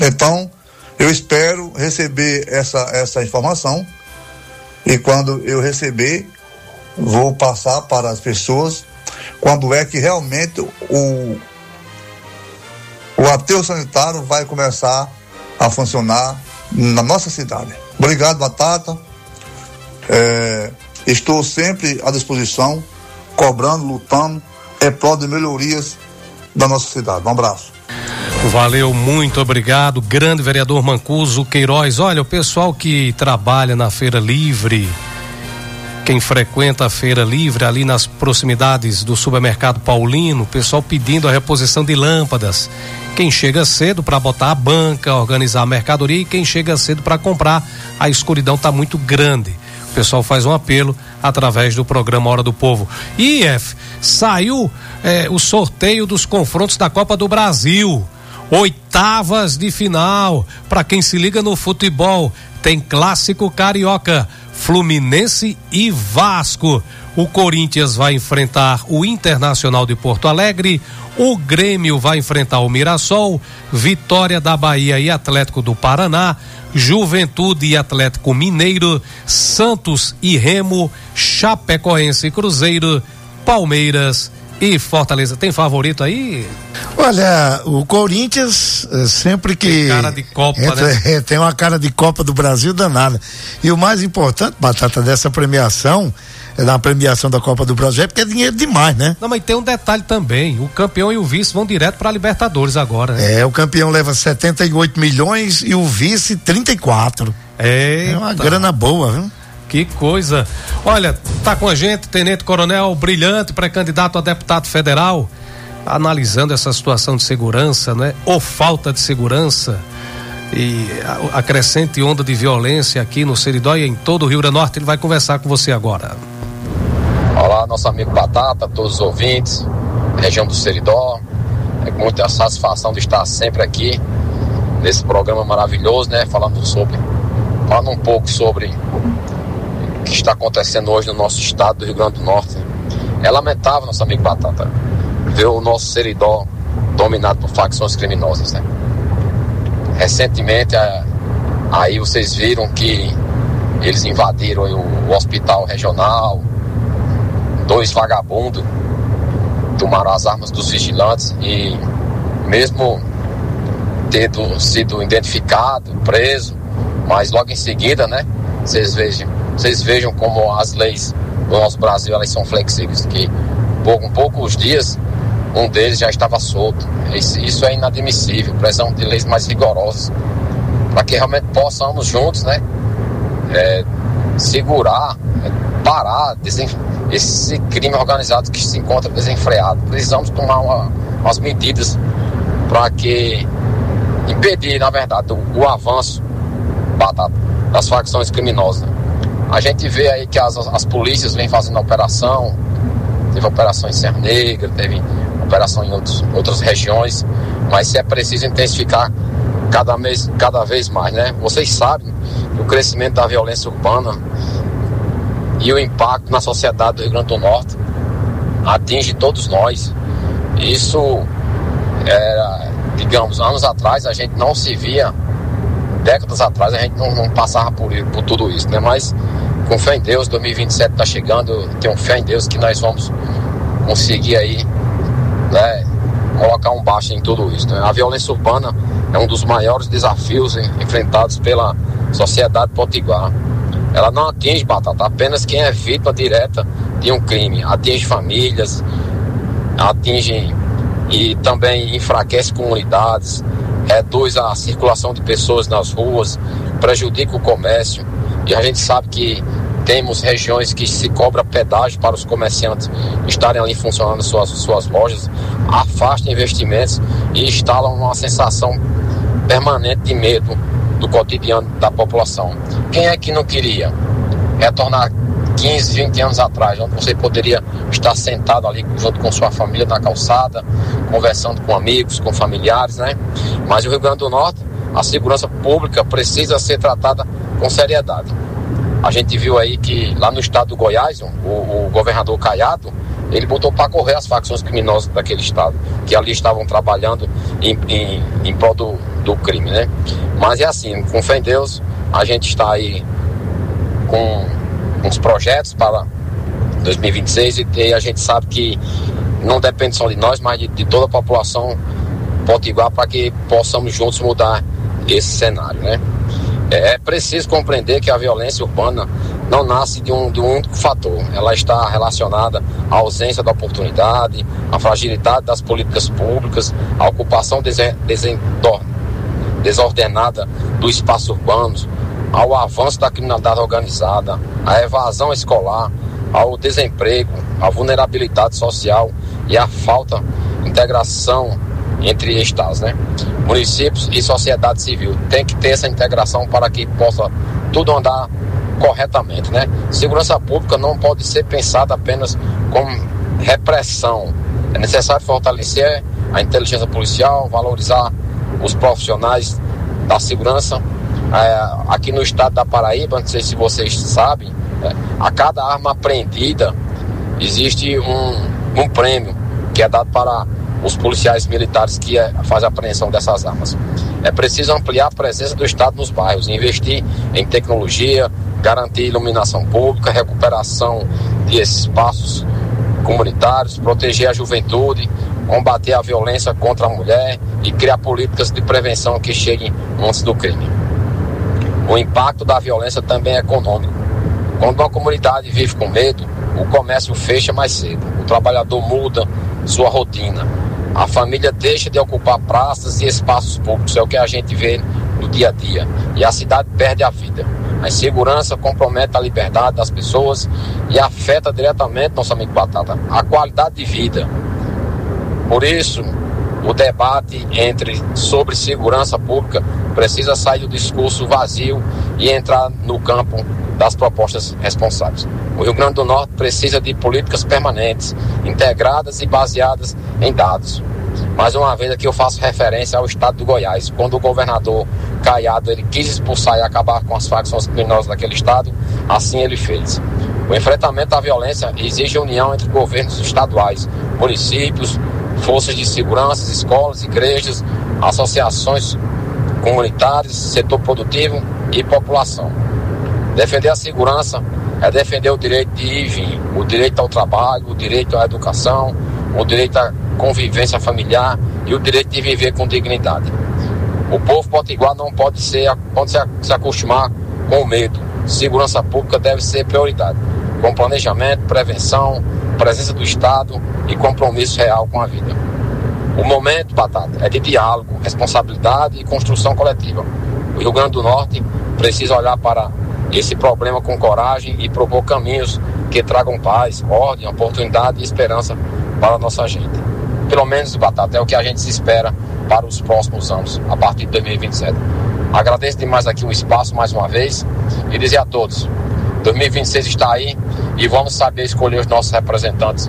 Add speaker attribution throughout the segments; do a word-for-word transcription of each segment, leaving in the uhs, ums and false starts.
Speaker 1: Então, eu espero receber essa, essa informação e quando eu receber, vou passar para as pessoas quando é que realmente o, o aterro sanitário vai começar a funcionar na nossa cidade. Obrigado, Batata. É, estou sempre à disposição, cobrando, lutando, em prol de melhorias da nossa cidade. Um abraço.
Speaker 2: Valeu, muito obrigado, grande vereador Mancuso Queiroz. Olha, o pessoal que trabalha na Feira Livre, quem frequenta a Feira Livre ali nas proximidades do supermercado Paulino, o pessoal pedindo a reposição de lâmpadas. Quem chega cedo para botar a banca, organizar a mercadoria, e quem chega cedo para comprar, a escuridão está muito grande. O pessoal faz um apelo através do programa Hora do Povo. E F, saiu eh, o sorteio dos confrontos da Copa do Brasil. Oitavas de final. Para quem se liga no futebol, tem clássico carioca, Fluminense e Vasco. O Corinthians vai enfrentar o Internacional de Porto Alegre, o Grêmio vai enfrentar o Mirassol, Vitória da Bahia e Atlético do Paraná, Juventude e Atlético Mineiro, Santos e Remo, Chapecoense e Cruzeiro, Palmeiras e Fortaleza. Tem favorito aí?
Speaker 3: Olha, o Corinthians sempre que
Speaker 2: tem cara de Copa,
Speaker 3: entra,
Speaker 2: né?
Speaker 3: É, tem uma cara de Copa do Brasil danada. E o mais importante, Batata, dessa premiação, na premiação da Copa do Brasil, é porque é dinheiro demais, né?
Speaker 2: Não, mas tem um detalhe também, o campeão e o vice vão direto para a Libertadores agora, né?
Speaker 3: É, o campeão leva setenta e oito milhões e o vice trinta e quatro.
Speaker 2: Eita.
Speaker 3: É uma grana boa, viu?
Speaker 2: Que coisa. Olha, tá com a gente Tenente Coronel Brilhante, pré-candidato a deputado federal, analisando essa situação de segurança, né? Ou falta de segurança e a, a crescente onda de violência aqui no Seridó e em todo o Rio Grande do Norte. Ele vai conversar com você agora.
Speaker 4: Olá, nosso amigo Batata, todos os ouvintes, região do Seridó. É com muita satisfação de estar sempre aqui nesse programa maravilhoso, né? Falando sobre, falando um pouco sobre o que está acontecendo hoje no nosso estado do Rio Grande do Norte. É lamentável, nosso amigo Batata, ver o nosso Seridó dominado por facções criminosas, né? Recentemente, aí vocês viram que eles invadiram o, o hospital regional, dois vagabundos tomaram as armas dos vigilantes e mesmo tendo sido identificado, preso, mas logo em seguida, né, vocês vejam, vocês vejam como as leis do nosso Brasil, elas são flexíveis, que por um poucos dias um deles já estava solto. Isso, isso é inadmissível. Precisamos de leis mais rigorosas para que realmente possamos juntos, né, é, segurar, é, parar desenf- esse crime organizado que se encontra desenfreado. Precisamos tomar uma, umas medidas para que impedir, na verdade, o, o avanço, Batata, das facções criminosas. A gente vê aí que as, as polícias vêm fazendo operação, teve operação em Serra Negra, teve operação em outros, outras regiões, mas se é preciso intensificar cada vez, cada vez mais, né? Vocês sabem que o crescimento da violência urbana e o impacto na sociedade do Rio Grande do Norte atinge todos nós. Isso era, digamos, anos atrás a gente não se via, décadas atrás a gente não, não passava por, por tudo isso, né? Mas com fé em Deus, dois mil e vinte e sete está chegando, eu tenho fé em Deus que nós vamos conseguir aí, né, colocar um baixo em tudo isso, né? A violência urbana é um dos maiores desafios enfrentados pela sociedade potiguar. Ela não atinge, Batata, apenas quem é vítima direta de um crime, atinge famílias, atinge e também enfraquece comunidades, reduz a circulação de pessoas nas ruas, prejudica o comércio, e a gente sabe que temos regiões que se cobra pedágio para os comerciantes estarem ali funcionando suas, suas lojas, afastam investimentos e instalam uma sensação permanente de medo do cotidiano da população. Quem é que não queria retornar quinze, vinte anos atrás, onde você poderia estar sentado ali junto com sua família na calçada, conversando com amigos, com familiares, né? Mas o Rio Grande do Norte, a segurança pública precisa ser tratada com seriedade. A gente viu aí que lá no estado do Goiás, o, o governador Caiado, ele botou para correr as facções criminosas daquele estado, que ali estavam trabalhando em, em, em prol do, do crime, né? Mas é assim, com fé em Deus, a gente está aí com uns projetos para dois mil e vinte e seis e, e a gente sabe que não depende só de nós, mas de, de toda a população potiguar para que possamos juntos mudar esse cenário, né? É, é preciso compreender que a violência urbana não nasce de um, de um único fator. Ela está relacionada à ausência da oportunidade, à fragilidade das políticas públicas, à ocupação desen, desendor, desordenada do espaço urbano, ao avanço da criminalidade organizada, à evasão escolar, ao desemprego, à vulnerabilidade social e à falta de integração entre estados, né? Municípios e sociedade civil tem que ter essa integração para que possa tudo andar corretamente, né? Segurança pública não pode ser pensada apenas como repressão. É necessário fortalecer a inteligência policial, valorizar os profissionais da segurança. É, aqui no estado da Paraíba, não sei se vocês sabem, é, a cada arma apreendida existe um, um prêmio que é dado para os policiais militares que é, fazem a apreensão dessas armas. É preciso ampliar a presença do Estado nos bairros, investir em tecnologia, garantir iluminação pública, recuperação de espaços comunitários, proteger a juventude, combater a violência contra a mulher e criar políticas de prevenção que cheguem antes do crime. O impacto da violência também é econômico. Quando uma comunidade vive com medo, o comércio fecha mais cedo, o trabalhador muda sua rotina, a família deixa de ocupar praças e espaços públicos, é o que a gente vê no dia a dia, e a cidade perde a vida. A insegurança compromete a liberdade das pessoas e afeta diretamente, nosso amigo Batata, a qualidade de vida. Por isso, o debate entre, sobre segurança pública precisa sair do discurso vazio e entrar no campo das propostas responsáveis. O Rio Grande do Norte precisa de políticas permanentes, integradas e baseadas em dados. Mais uma vez aqui eu faço referência ao estado do Goiás. Quando o governador Caiado ele quis expulsar e acabar com as facções criminosas daquele estado, assim ele fez. O enfrentamento da violência exige união entre governos estaduais, municípios, forças de segurança, escolas, igrejas, associações comunitárias, setor produtivo e população. Defender a segurança é defender o direito de ir e vir, o direito ao trabalho, o direito à educação, o direito à convivência familiar e o direito de viver com dignidade. O povo potiguar não pode, ser, pode se acostumar com o medo. Segurança pública deve ser prioridade, com planejamento, prevenção, presença do Estado e compromisso real com a vida. O momento, Batata, é de diálogo, responsabilidade e construção coletiva. O Rio Grande do Norte precisa olhar para esse problema com coragem e propor caminhos que tragam paz, ordem, oportunidade e esperança para a nossa gente. Pelo menos, Batata, é o que a gente se espera para os próximos anos, a partir de dois mil e vinte e sete. Agradeço demais aqui o espaço mais uma vez e dizer a todos, dois mil e vinte e seis está aí e vamos saber escolher os nossos representantes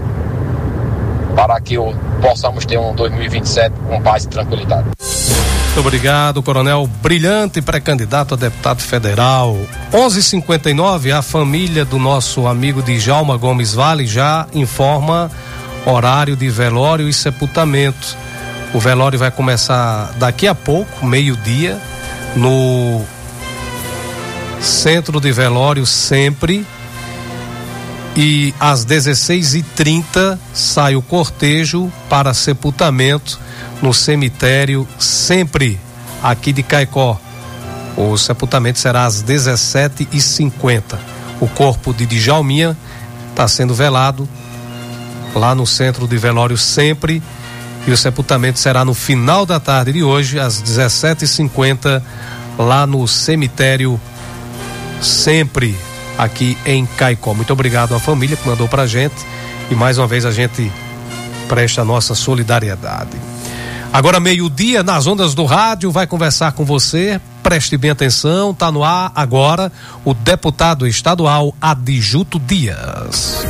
Speaker 4: para que o, possamos ter um dois mil e vinte e sete com paz e tranquilidade.
Speaker 2: Muito obrigado, coronel brilhante, pré-candidato a deputado federal. onze e cinquenta e nove, a família do nosso amigo Djalma Gomes Vale já informa horário de velório e sepultamento. O velório vai começar daqui a pouco, meio-dia, no Centro de Velório Sempre, e às dezesseis e trinta sai o cortejo para sepultamento no cemitério Sempre, aqui de Caicó. O sepultamento será às dezessete e cinquenta. O corpo de Djalminha está sendo velado lá no Centro de Velório Sempre, e o sepultamento será no final da tarde de hoje, às dezessete e cinquenta, lá no cemitério Sempre, aqui em Caicó. Muito obrigado à família que mandou pra gente, e mais uma vez a gente presta a nossa solidariedade. Agora meio-dia, nas ondas do rádio, vai conversar com você, preste bem atenção, tá no ar agora o deputado estadual Adjuto Dias.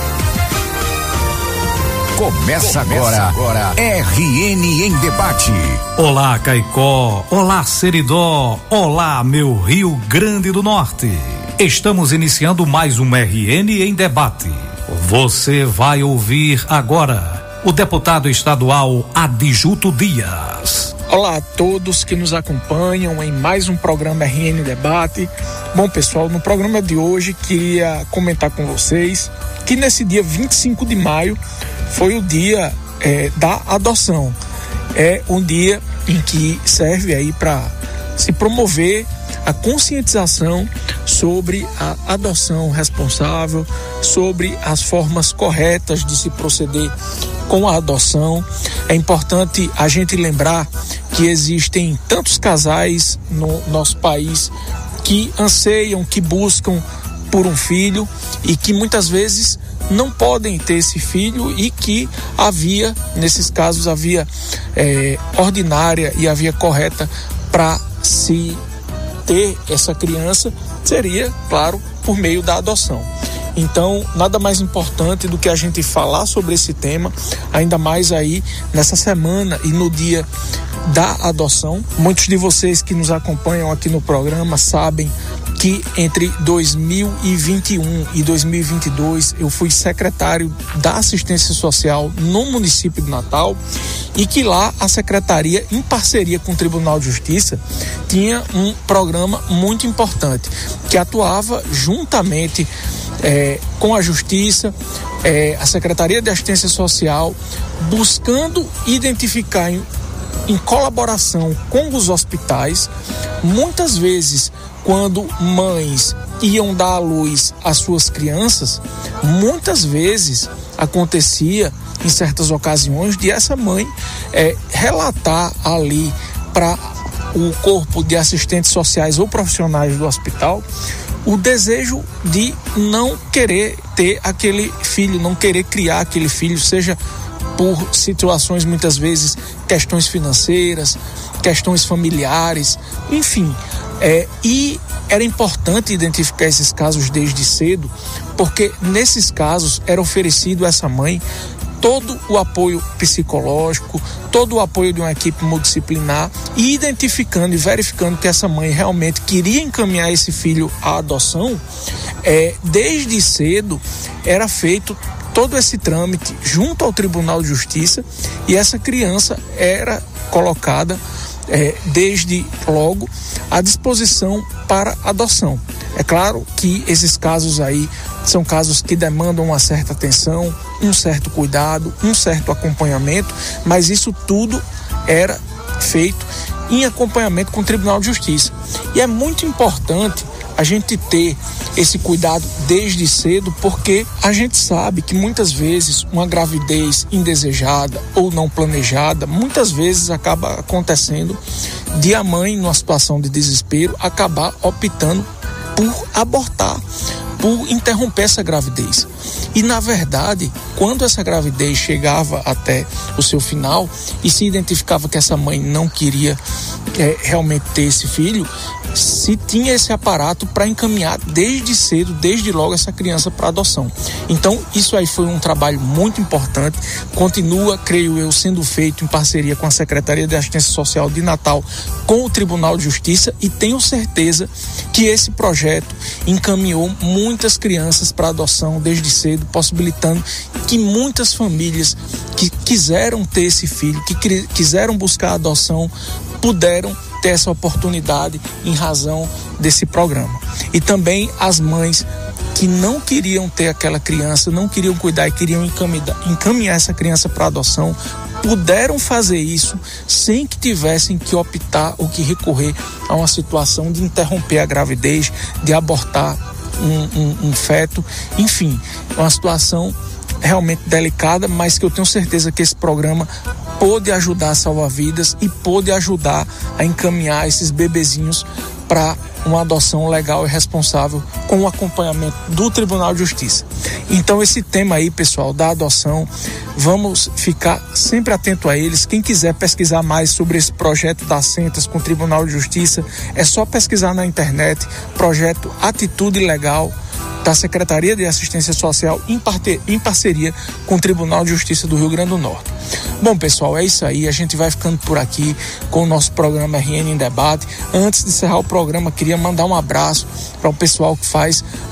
Speaker 5: Começa agora, agora R N em Debate.
Speaker 6: Olá, Caicó, olá, Seridó, olá, meu Rio Grande do Norte. Estamos iniciando mais um R N em Debate. Você vai ouvir agora o deputado estadual Adjuto Dias.
Speaker 7: Olá a todos que nos acompanham em mais um programa R N Debate. Bom, pessoal, no programa de hoje queria comentar com vocês que nesse dia vinte e cinco de maio foi o dia é, da adoção. É um dia em que serve aí para se promover a conscientização sobre a adoção responsável, sobre as formas corretas de se proceder com a adoção. É importante a gente lembrar que existem tantos casais no nosso país que anseiam, que buscam por um filho e que muitas vezes não podem ter esse filho, e que a via, nesses casos, a via é, ordinária e a via correta para se ter essa criança seria, claro, por meio da adoção. Então, nada mais importante do que a gente falar sobre esse tema, ainda mais aí nessa semana e no dia da adoção. Muitos de vocês que nos acompanham aqui no programa sabem que entre dois mil e vinte e um e dois mil e vinte e dois eu fui secretário da Assistência Social no município de Natal, e que lá a secretaria, em parceria com o Tribunal de Justiça, tinha um programa muito importante que atuava juntamente é, com a Justiça, é, a Secretaria de Assistência Social, buscando identificar em, em colaboração com os hospitais, muitas vezes quando mães iam dar à luz às suas crianças, muitas vezes acontecia, em certas ocasiões, de essa mãe é, relatar ali para o corpo de assistentes sociais ou profissionais do hospital o desejo de não querer ter aquele filho, não querer criar aquele filho, seja por situações, muitas vezes, questões financeiras, questões familiares, enfim. É, e era importante identificar esses casos desde cedo, porque nesses casos era oferecido a essa mãe todo o apoio psicológico, todo o apoio de uma equipe multidisciplinar, e identificando e verificando que essa mãe realmente queria encaminhar esse filho à adoção, é, desde cedo era feito todo esse trâmite junto ao Tribunal de Justiça, e essa criança era colocada é, desde logo à disposição para adoção. É claro que esses casos aí são casos que demandam uma certa atenção, um certo cuidado, um certo acompanhamento, mas isso tudo era feito em acompanhamento com o Tribunal de Justiça. E é muito importante a gente ter esse cuidado desde cedo, porque a gente sabe que muitas vezes uma gravidez indesejada ou não planejada, muitas vezes acaba acontecendo de a mãe, numa situação de desespero, acabar optando por abortar, por interromper essa gravidez. E, na verdade, quando essa gravidez chegava até o seu final e se identificava que essa mãe não queria é, realmente ter esse filho, se tinha esse aparato para encaminhar desde cedo, desde logo, essa criança para adoção. Então, isso aí foi um trabalho muito importante, continua, creio eu, sendo feito em parceria com a Secretaria de Assistência Social de Natal, com o Tribunal de Justiça, e tenho certeza que esse projeto encaminhou muitas crianças para adoção desde cedo, possibilitando que muitas famílias que quiseram ter esse filho, que quiseram buscar a adoção, puderam ter essa oportunidade em razão desse programa. E também as mães que não queriam ter aquela criança, não queriam cuidar e queriam encaminhar, encaminhar essa criança para adoção, puderam fazer isso sem que tivessem que optar ou que recorrer a uma situação de interromper a gravidez, de abortar um, um, um feto, enfim, uma situação realmente delicada, mas que eu tenho certeza que esse programa pôde ajudar a salvar vidas e pôde ajudar a encaminhar esses bebezinhos para uma adoção legal e responsável, com o acompanhamento do Tribunal de Justiça. Então, esse tema aí, pessoal, da adoção, vamos ficar sempre atento a eles. Quem quiser pesquisar mais sobre esse projeto das Sentas com o Tribunal de Justiça, é só pesquisar na internet, projeto Atitude Legal, da Secretaria de Assistência Social, em, parte, em parceria com o Tribunal de Justiça do Rio Grande do Norte. Bom, pessoal, é isso aí. A gente vai ficando por aqui com o nosso programa R N em Debate. Antes de encerrar o programa, queria mandar um abraço para o pessoal que faz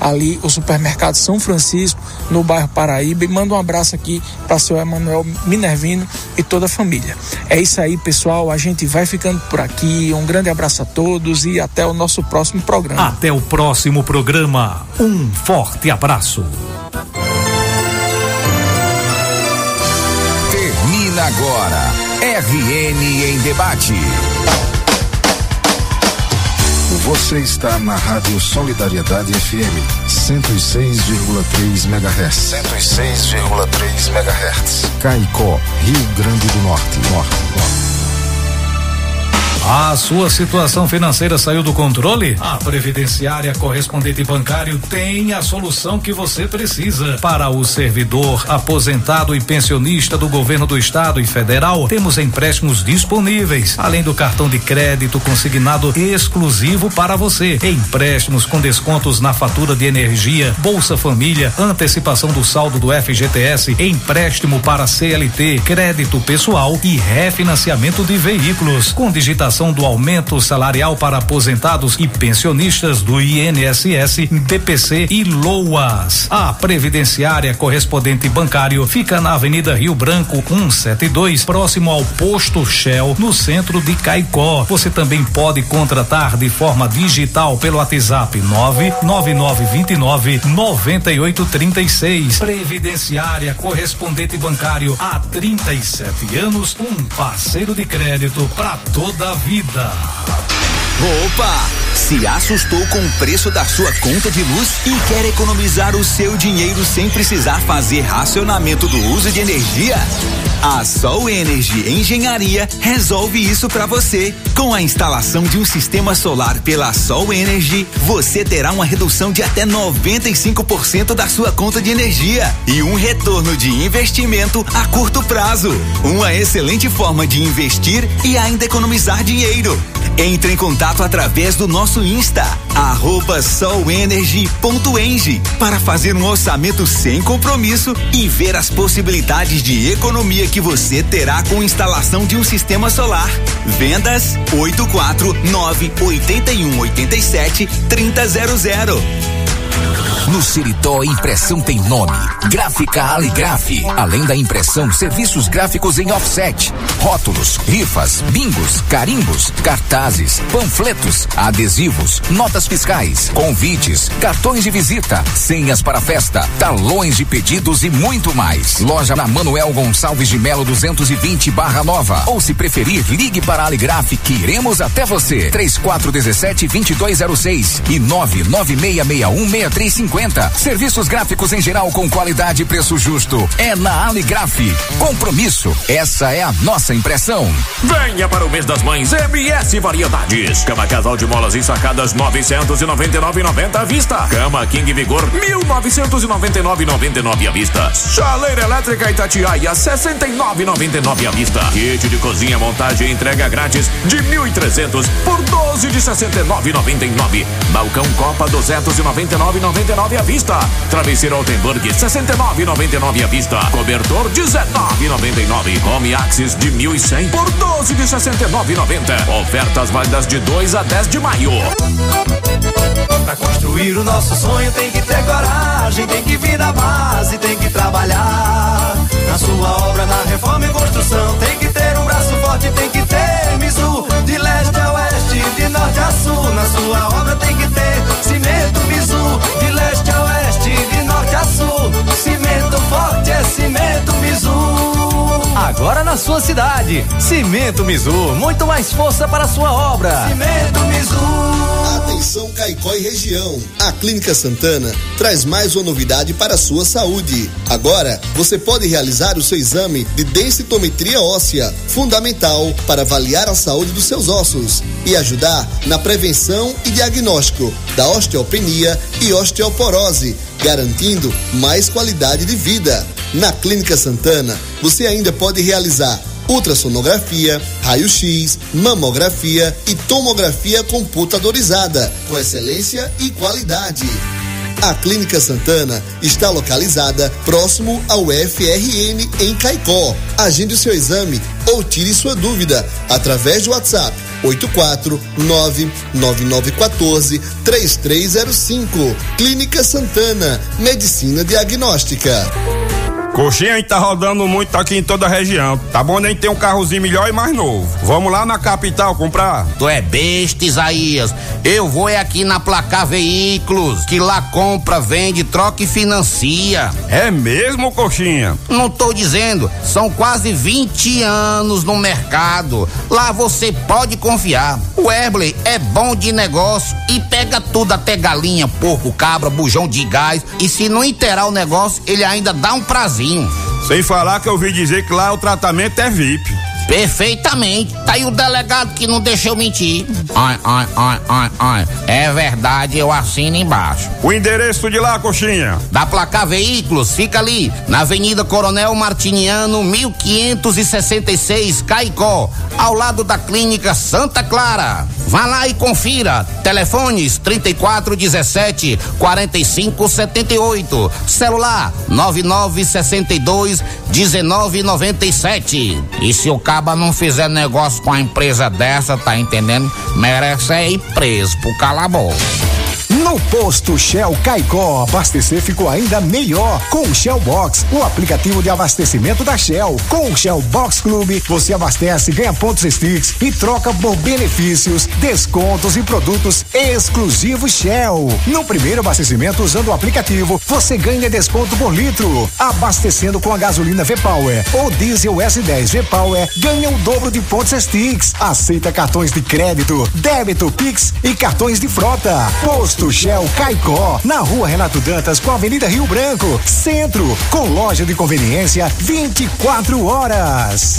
Speaker 7: ali o supermercado São Francisco, no bairro Paraíba, e manda um abraço aqui para seu Emanuel Minervino e toda a família. É isso aí, pessoal, a gente vai ficando por aqui, um grande abraço a todos e até o nosso próximo programa.
Speaker 6: Até o próximo programa, um forte abraço.
Speaker 5: Termina agora, R N em Debate.
Speaker 8: Você está na Rádio Solidariedade F M, cento e seis vírgula três megahertz. cento e seis vírgula três megahertz. Caicó, Rio Grande do Norte. Norte, Norte.
Speaker 6: A sua situação financeira saiu do controle? A Previdenciária Correspondente Bancário tem a solução que você precisa. Para o servidor, aposentado e pensionista do governo do estado e federal, temos empréstimos disponíveis, além do cartão de crédito consignado exclusivo para você. Empréstimos com descontos na fatura de energia, Bolsa Família, antecipação do saldo do F G T S, empréstimo para C L T, crédito pessoal e refinanciamento de veículos, com digitação do aumento salarial para aposentados e pensionistas do I N S S, D P C e LOAS. A Previdenciária Correspondente Bancário fica na Avenida Rio Branco cento e setenta e dois, próximo ao posto Shell, no centro de Caicó. Você também pode contratar de forma digital pelo WhatsApp nove nove nove dois nove nove oito três seis. Previdenciária Correspondente Bancário, há trinta e sete anos, um parceiro de crédito para toda a vida.
Speaker 9: Opa! Se assustou com o preço da sua conta de luz e quer economizar o seu dinheiro sem precisar fazer racionamento do uso de energia? A Sol Energy Engenharia resolve isso para você. Com a instalação de um sistema solar pela Sol Energy, você terá uma redução de até noventa e cinco por cento da sua conta de energia e um retorno de investimento a curto prazo. Uma excelente forma de investir e ainda economizar dinheiro. Entre em contato através do nosso Insta, arroba solenergy ponto eng, para fazer um orçamento sem compromisso e ver as possibilidades de economia que você terá com a instalação de um sistema solar. Vendas oito quatro nove oito um oito sete três zero zero.
Speaker 5: No Seridó, impressão tem nome. Gráfica Aligraf. Além da impressão, serviços gráficos em offset, rótulos, rifas, bingos, carimbos, cartazes, panfletos, adesivos, notas fiscais, convites, cartões de visita, senhas para festa, talões de pedidos e muito mais. Loja na Manuel Gonçalves de Melo duzentos e vinte Barra Nova. Ou se preferir, ligue para a Aligraf que iremos até você. três quatro um sete dois dois zero seis e nove nove seis seis um seis três cinco zero. Serviços gráficos em geral com qualidade e preço justo. É na Aligraf. Compromisso. Essa é a nossa impressão.
Speaker 10: Venha para o mês das mães M S Variedades. Cama casal de molas ensacadas novecentos e noventa e nove reais e noventa centavos à vista. Cama King Vigor mil novecentos e noventa e nove reais e noventa e nove centavos à vista. Chaleira elétrica Itatiaia sessenta e nove reais e noventa e nove centavos à vista. Kit de cozinha montagem e entrega grátis de mil e trezentos por doze de sessenta e nove reais e noventa e nove centavos. Balcão Copa duzentos e noventa e nove reais e noventa e nove centavos à vista. Travesseiro Altenburg sessenta e nove reais e noventa e nove centavos à vista. Cobertor dezenove reais e noventa e nove centavos. Home Axis de mil e cem por doze de sessenta e nove reais e noventa centavos. Ofertas válidas de dois a dez de maio.
Speaker 11: Pra construir o nosso sonho tem que ter coragem, tem que vir da base, tem que trabalhar. Na sua obra, na reforma e construção, tem que ter um braço forte, tem que ter Mizu. De leste a oeste, de norte a sul, na sua obra tem que ter cimento Mizu. De leste a oeste, de norte a sul, cimento forte é cimento Mizu.
Speaker 12: Agora na sua cidade, Cimento Mizu, muito mais força para a sua obra.
Speaker 11: Cimento Mizu.
Speaker 13: Atenção Caicó e região, a Clínica Santana traz mais uma novidade para a sua saúde. Agora, você pode realizar o seu exame de densitometria óssea, fundamental para avaliar a saúde dos seus ossos e ajudar na prevenção e diagnóstico da osteopenia e osteoporose, garantindo mais qualidade de vida. Na Clínica Santana, você ainda pode realizar ultrassonografia, raio-x, mamografia e tomografia computadorizada, com excelência e qualidade. A Clínica Santana está localizada próximo ao F R N em Caicó. Agende o seu exame ou tire sua dúvida através do WhatsApp oito quatro nove nove nove um quatro três três zero cinco. Clínica Santana, Medicina Diagnóstica.
Speaker 14: Coxinha, a gente tá rodando muito aqui em toda a região. Tá bom, nem ter um carrozinho melhor e mais novo. Vamos lá na capital comprar?
Speaker 15: Tu é besta, Isaías. Eu vou é aqui na Placar Veículos, que lá compra, vende, troca e financia.
Speaker 14: É mesmo, Coxinha?
Speaker 15: Não tô dizendo, são quase vinte anos no mercado. Lá você pode confiar. O Webley é bom de negócio e pega tudo, até galinha, porco, cabra, bujão de gás. E se não inteirar o negócio, ele ainda dá um prazer.
Speaker 14: Sem falar que eu ouvi dizer que lá o tratamento é V I P.
Speaker 15: Perfeitamente. Tá aí o delegado que não deixou mentir. Ai, ai, ai, ai, ai. É verdade, eu assino embaixo.
Speaker 14: O endereço de lá, Coxinha?
Speaker 15: Da Placar Veículos, fica ali, na Avenida Coronel Martiniano, mil quinhentos e sessenta e seis, Caicó, ao lado da Clínica Santa Clara. Vá lá e confira. Telefones trinta e quatro dezessete, quarenta e cinco setenta e oito. Celular nove nove sessenta e dois, dezenove noventa e sete. E se o caba não fizer negócio com a empresa dessa, tá entendendo? Merece é ir preso por calabouço.
Speaker 16: No posto Shell Caicó, abastecer ficou ainda melhor com o Shell Box, o aplicativo de abastecimento da Shell. Com o Shell Box Clube, você abastece, ganha pontos Sticks e troca por benefícios, descontos e produtos exclusivos Shell. No primeiro abastecimento usando o aplicativo, você ganha desconto por litro. Abastecendo com a gasolina V-Power ou diesel S dez V-Power, ganha o dobro de pontos Sticks. Aceita cartões de crédito, débito, Pix e cartões de frota. Posto Shell Caicó, na rua Renato Dantas com a Avenida Rio Branco, Centro, com loja de conveniência vinte e quatro horas.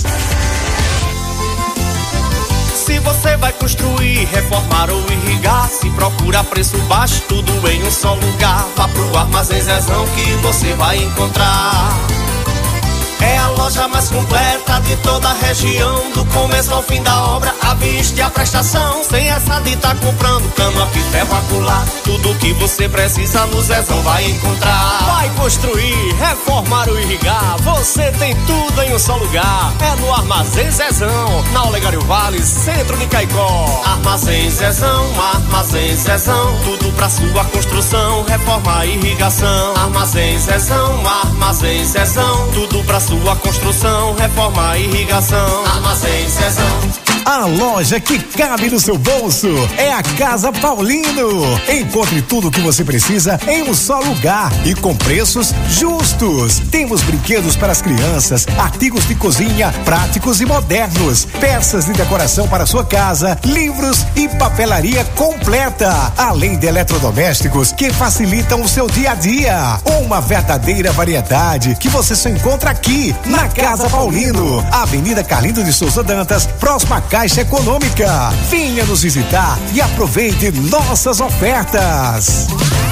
Speaker 11: Se você vai construir, reformar ou irrigar, se procura preço baixo, tudo em um só lugar. Vá pro Armazém Zezão que você vai encontrar. É a loja mais completa de toda a região, do começo ao fim da obra, a vista e a prestação. Sem essa de tá comprando cama, que ferro acular, tudo que você precisa no Zezão vai encontrar. Vai construir, reformar ou irrigar, você tem tudo em um só lugar. É no Armazém Zezão, na Olegário Vale, centro de Caicó. Armazém Zezão, Armazém Zezão, tudo pra sua construção, reforma e irrigação. Armazém Zezão, Armazém Zezão, tudo pra sua construção, reforma e irrigação. Armazém Zezão.
Speaker 16: A loja que cabe no seu bolso é a Casa Paulino. Encontre tudo o que você precisa em um só lugar e com preços justos. Temos brinquedos para as crianças, artigos de cozinha práticos e modernos, peças de decoração para sua casa, livros e papelaria completa, além de eletrodomésticos que facilitam o seu dia a dia. Uma verdadeira variedade que você só encontra aqui na Casa Paulino, Avenida Carlindo de Souza Dantas, próxima a Caixa Econômica. Venha nos visitar e aproveite nossas ofertas.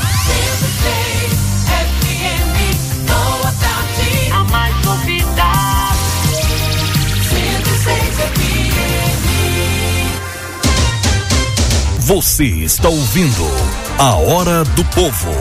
Speaker 17: A mais novidade. cento e seis F M.
Speaker 18: Você está ouvindo A Hora do Povo.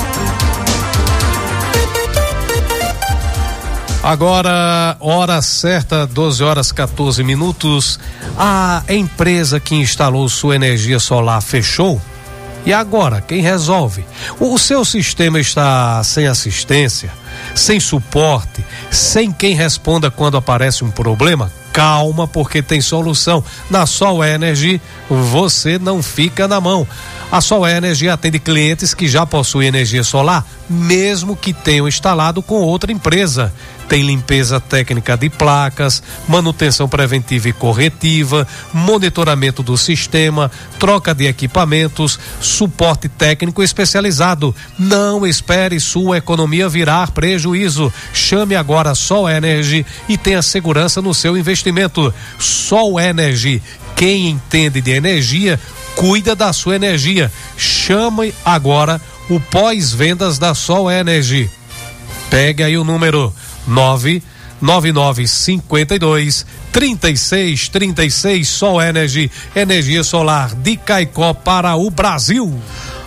Speaker 2: Agora, hora certa, doze horas quatorze minutos. A empresa que instalou sua energia solar fechou. E agora, quem resolve? O seu sistema está sem assistência, sem suporte, sem quem responda quando aparece um problema? Calma, porque tem solução. Na Sol Energy, você não fica na mão. A Sol Energy atende clientes que já possuem energia solar, mesmo que tenham instalado com outra empresa. Tem limpeza técnica de placas, manutenção preventiva e corretiva, monitoramento do sistema, troca de equipamentos, suporte técnico especializado. Não espere sua economia virar prejuízo. Chame agora a Sol Energy e tenha segurança no seu investimento. Sol Energy, quem entende de energia, cuida da sua energia. Chame agora o pós-vendas da Sol Energy. Pegue aí o número nove nove nove cinco dois, três seis três seis. Sol Energy, energia solar de Caicó para o Brasil.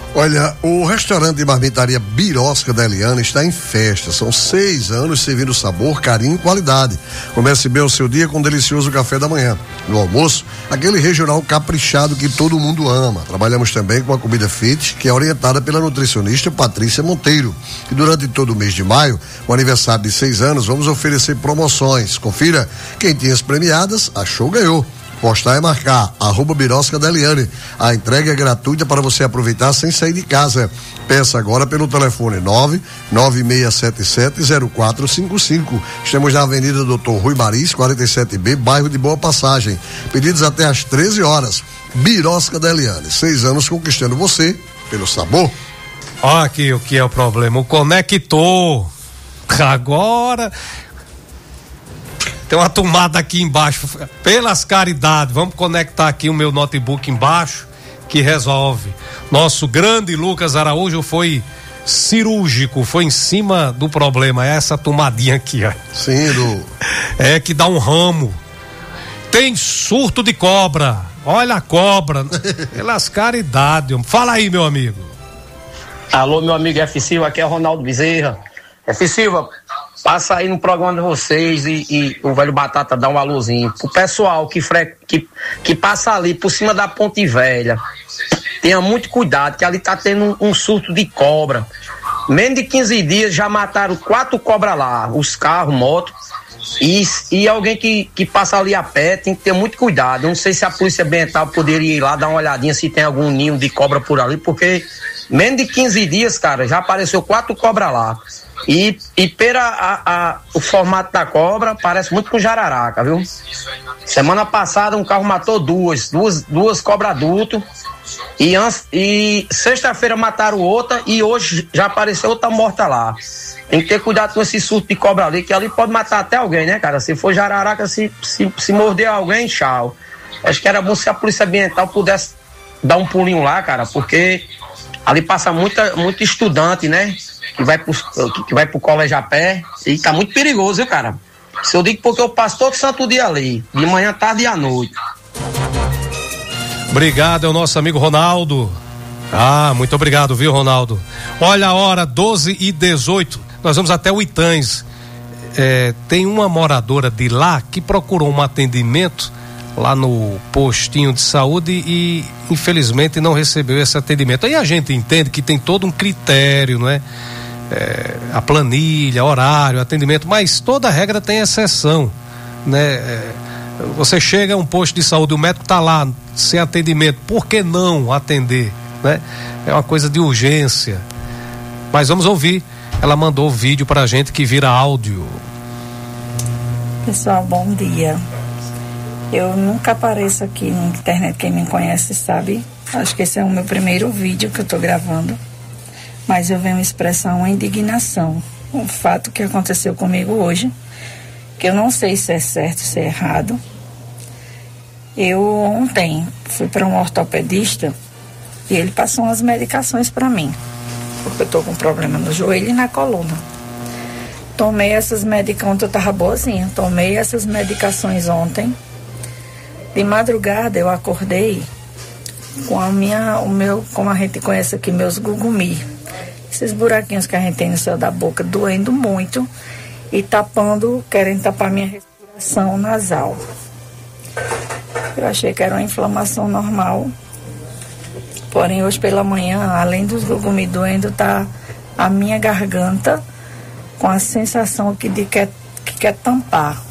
Speaker 19: Olha, o restaurante e marmitaria Birosca da Eliana está em festa. São seis anos servindo sabor, carinho e qualidade. Comece bem o seu dia com um delicioso café da manhã. No almoço, aquele regional caprichado que todo mundo ama. Trabalhamos também com a comida fit, que é orientada pela nutricionista Patrícia Monteiro. E durante todo o mês de maio, o aniversário de seis anos, vamos oferecer promoções. Confira, quem tinha as premiadas, achou, ganhou. Postar e marcar, arroba Birosca da Eliane. A entrega é gratuita para você aproveitar sem sair de casa. Peça agora pelo telefone nove nove seis sete sete zero quatro cinco cinco. Estamos na Avenida Doutor Rui Maris, quarenta e sete B, bairro de Boa Passagem. Pedidos até às treze horas. Birosca da Eliane, seis anos conquistando você pelo sabor.
Speaker 2: Olha aqui o que é o problema, o conector. Agora... Tem uma tomada aqui embaixo, pelas caridades, vamos conectar aqui o meu notebook embaixo, que resolve. Nosso grande Lucas Araújo foi cirúrgico, foi em cima do problema, é essa tomadinha aqui, ó.
Speaker 19: Sim, do...
Speaker 2: É que dá um ramo. Tem surto de cobra, olha a cobra, pelas caridades. Fala aí, meu amigo.
Speaker 20: Alô, meu amigo F. Silva, aqui é o Ronaldo Bezerra. F. Silva, passa aí no programa de vocês e, e o velho Batata dá um alôzinho pro pessoal que, fre, que, que passa ali por cima da Ponte Velha. Tenha muito cuidado, que ali tá tendo um, um surto de cobra. Menos de quinze dias já mataram quatro cobras lá, os carros, moto. E, e alguém que, que passa ali a pé tem que ter muito cuidado. Não sei se a polícia ambiental poderia ir lá dar uma olhadinha se tem algum ninho de cobra por ali, porque menos de quinze dias, cara, já apareceu quatro cobras lá. E, e pela a, a, o formato da cobra, parece muito com jararaca, viu? Semana passada um carro matou duas, duas, duas cobras adultas. E, e sexta-feira mataram outra e hoje já apareceu outra morta lá. Tem que ter cuidado com esse surto de cobra ali, que ali pode matar até alguém, né, cara? Se for jararaca, se, se, se morder alguém, tchau. Acho que era bom se a polícia ambiental pudesse dar um pulinho lá, cara, porque ali passa muita, muito estudante, né? Que vai pro, que vai pro colégio a pé e tá muito perigoso, viu, cara? Se eu digo porque eu passo todo santo dia ali, de manhã, tarde e à noite.
Speaker 2: Obrigado, é o nosso amigo Ronaldo. Ah, muito obrigado, viu, Ronaldo? Olha a hora, doze e dezoito. Nós vamos até o Itães. É, tem uma moradora de lá que procurou um atendimento lá no postinho de saúde e infelizmente não recebeu esse atendimento. Aí a gente entende que tem todo um critério, não é? É, a planilha, horário, atendimento, mas toda regra tem exceção, né? É, você chega a um posto de saúde, o médico está lá sem atendimento, por que não atender, né? É uma coisa de urgência. Mas vamos ouvir, ela mandou o vídeo pra gente que vira áudio.
Speaker 21: Pessoal, bom dia. Eu nunca apareço aqui na internet, quem me conhece sabe. Acho que esse é o meu primeiro vídeo que eu tô gravando. Mas eu venho expressar uma indignação. Um fato que aconteceu comigo hoje, que eu não sei se é certo, se é errado. Eu ontem fui para um ortopedista e ele passou umas medicações para mim, porque eu tô com problema no joelho e na coluna. Tomei essas medicações, eu tava boazinha, tomei essas medicações ontem. De madrugada eu acordei com a minha, o meu, como a gente conhece aqui, meus gugumi. Esses buraquinhos que a gente tem no céu da boca, doendo muito e tapando, querendo tapar minha respiração nasal. Eu achei que era uma inflamação normal. Porém, hoje pela manhã, além dos gugumi doendo, tá a minha garganta com a sensação que, de quer, que quer tampar.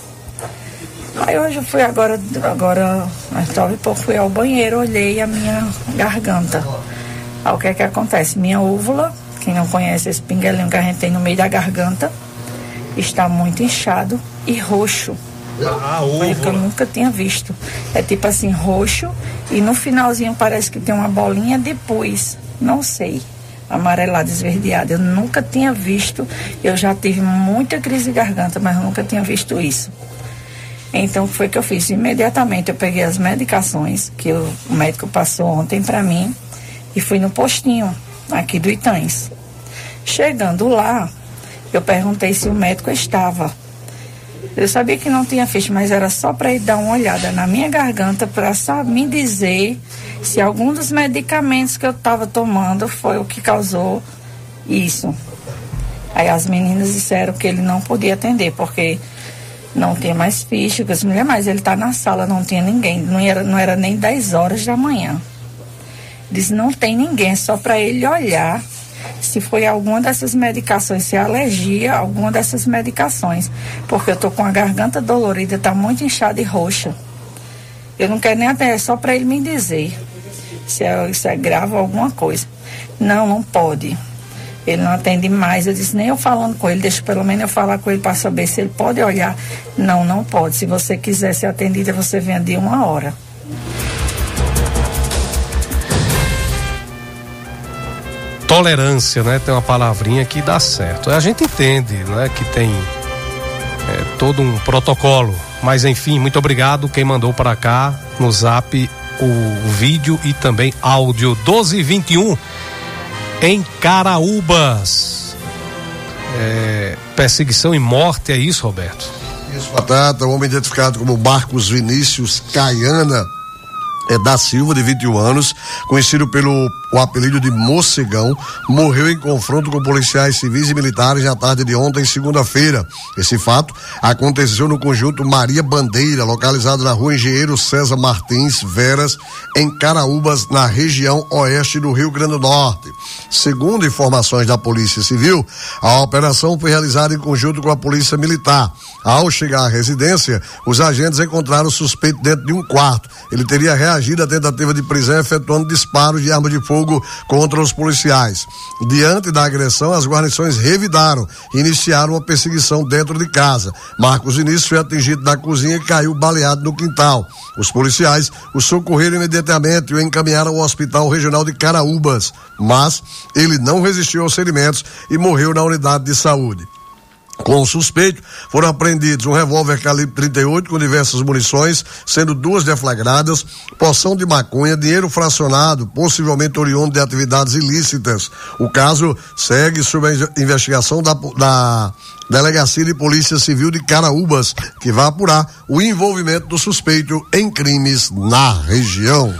Speaker 21: Aí hoje eu fui agora, agora, talvez pouco fui ao banheiro, olhei a minha garganta. Aí o que é que acontece? Minha úvula, quem não conhece esse pinguelinho que a gente tem no meio da garganta, está muito inchado e roxo.
Speaker 2: Ah,
Speaker 21: Foi que eu nunca tinha visto. É tipo assim, roxo, e no finalzinho parece que tem uma bolinha depois, não sei, amarelada, esverdeada. Eu nunca tinha visto, eu já tive muita crise de garganta, mas eu nunca tinha visto isso. Então, o que foi que eu fiz? Imediatamente eu peguei as medicações que o médico passou ontem para mim e fui no postinho aqui do Itães. Chegando lá, eu perguntei se o médico estava. Eu sabia que não tinha ficha, mas era só para ele dar uma olhada na minha garganta para só me dizer se algum dos medicamentos que eu estava tomando foi o que causou isso. Aí as meninas disseram que ele não podia atender, porque não tinha mais ficha. Eu disse, mulher, mas ele está na sala, não tinha ninguém. Não era, não era nem dez horas da manhã. Disse, não tem ninguém, é só para ele olhar se foi alguma dessas medicações, se é alergia a alguma dessas medicações. Porque eu tô com a garganta dolorida, tá muito inchada e roxa. Eu não quero nem atender, é só para ele me dizer se é, se é grave ou alguma coisa. Não, não pode. Ele não atende mais. Eu disse, nem eu falando com ele, deixa pelo menos eu falar com ele para saber se ele pode olhar. Não, não pode. Se você quiser ser atendida, você vem de uma hora.
Speaker 2: Tolerância, né? Tem uma palavrinha que dá certo. A gente entende, né? Que tem é, todo um protocolo. Mas enfim, muito obrigado quem mandou para cá no zap o vídeo e também áudio. doze e vinte e um em Caraúbas. É, perseguição e morte, é isso, Roberto?
Speaker 19: Isso, Batata. O homem identificado como Marcos Vinícius Caiana é da Silva, de vinte e um anos, conhecido pelo o apelido de Mocegão, morreu em confronto com policiais civis e militares na tarde de ontem, segunda-feira. Esse fato aconteceu no conjunto Maria Bandeira, localizado na rua Engenheiro César Martins Veras, em Caraúbas, na região oeste do Rio Grande do Norte. Segundo informações da Polícia Civil, a operação foi realizada em conjunto com a Polícia Militar. Ao chegar à residência, os agentes encontraram o suspeito dentro de um quarto. Ele teria reagido à tentativa de prisão efetuando disparos de arma de fogo contra os policiais. Diante da agressão, as guarnições revidaram e iniciaram uma perseguição dentro de casa. Marcos Vinícius foi atingido na cozinha e caiu baleado no quintal. Os policiais o socorreram imediatamente e o encaminharam ao Hospital Regional de Caraúbas, mas ele não resistiu aos ferimentos e morreu na unidade de saúde. Com o suspeito, foram apreendidos um revólver calibre trinta e oito com diversas munições, sendo duas deflagradas, porção de maconha, dinheiro fracionado, possivelmente oriundo de atividades ilícitas. O caso segue sob a investigação da, da Delegacia de Polícia Civil de Caraúbas, que vai apurar o envolvimento do suspeito em crimes na região.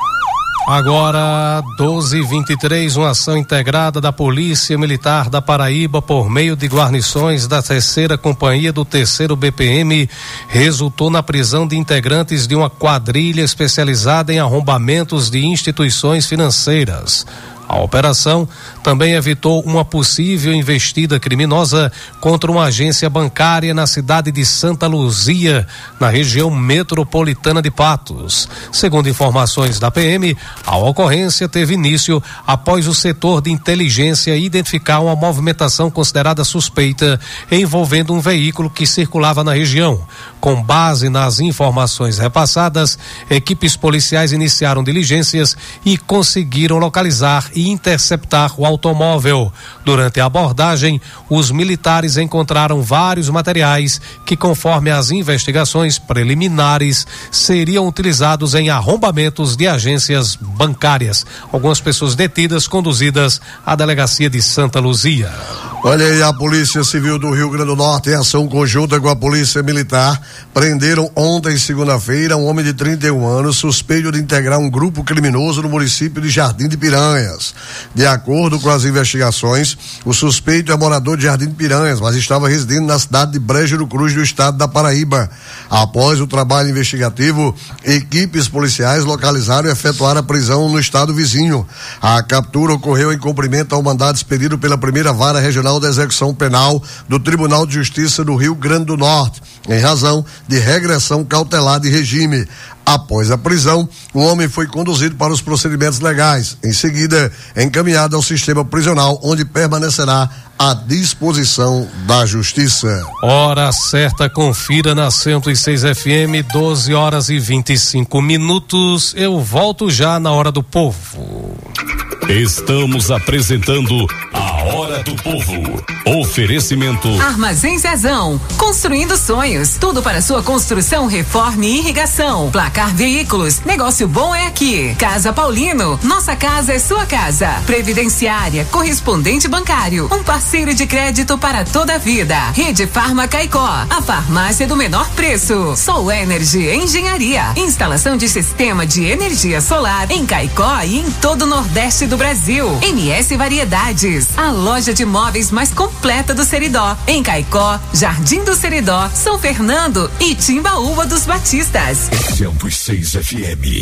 Speaker 2: Agora, doze e vinte e três, uma ação integrada da Polícia Militar da Paraíba por meio de guarnições da terceira companhia do terceiro B P M resultou na prisão de integrantes de uma quadrilha especializada em arrombamentos de instituições financeiras. A operação também evitou uma possível investida criminosa contra uma agência bancária na cidade de Santa Luzia, na região metropolitana de Patos. Segundo informações da P M, a ocorrência teve início após o setor de inteligência identificar uma movimentação considerada suspeita envolvendo um veículo que circulava na região. Com base nas informações repassadas, equipes policiais iniciaram diligências e conseguiram localizar e interceptar o automóvel. Durante a abordagem, os militares encontraram vários materiais que, conforme as investigações preliminares, seriam utilizados em arrombamentos de agências bancárias. Algumas pessoas detidas, conduzidas à delegacia de Santa Luzia.
Speaker 19: Olha aí, a Polícia Civil do Rio Grande do Norte, em ação conjunta com a Polícia Militar, prenderam ontem, segunda-feira, um homem de trinta e um anos, suspeito de integrar um grupo criminoso no município de Jardim de Piranhas. De acordo com as investigações, o suspeito é morador de Jardim de Piranhas, mas estava residindo na cidade de Brejo do Cruz, do estado da Paraíba. Após o trabalho investigativo, equipes policiais localizaram e efetuaram a prisão no estado vizinho. A captura ocorreu em cumprimento ao mandado expedido pela primeira vara regional da execução penal do Tribunal de Justiça do Rio Grande do Norte, em razão de regressão cautelar de regime. Após a prisão, o homem foi conduzido para os procedimentos legais. Em seguida, encaminhado ao sistema prisional, onde permanecerá à disposição da Justiça.
Speaker 2: Hora certa, confira na cento e seis F M, doze horas e vinte e cinco minutos. Eu volto já na Hora do Povo.
Speaker 18: Estamos apresentando a Hora do Povo. Oferecimento
Speaker 1: Armazém Zezão, construindo sonhos. Tudo para sua construção, reforma e irrigação. Placar Veículos, negócio bom é aqui. Casa Paulino, nossa casa é sua casa. Previdenciária, correspondente bancário, um parceiro de crédito para toda a vida. Rede Farma Caicó, a farmácia do menor preço. Sol Energy Engenharia, instalação de sistema de energia solar em Caicó e em todo o Nordeste do Brasil. M S Variedades, a loja de móveis mais completa do Seridó. Em Caicó, Jardim do Seridó, São Fernando e Timbaúba dos Batistas.
Speaker 18: cento e seis F M.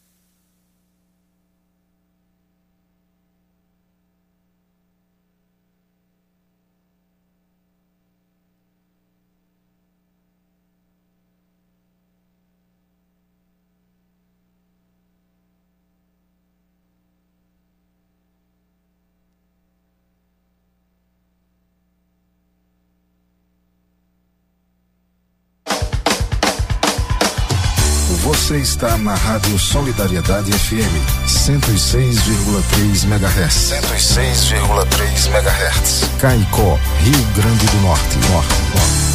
Speaker 8: Você está na Rádio Solidariedade F M, cento e seis vírgula três megahertz. cento e seis vírgula três megahertz. Caicó, Rio Grande do Norte. Norte, Norte.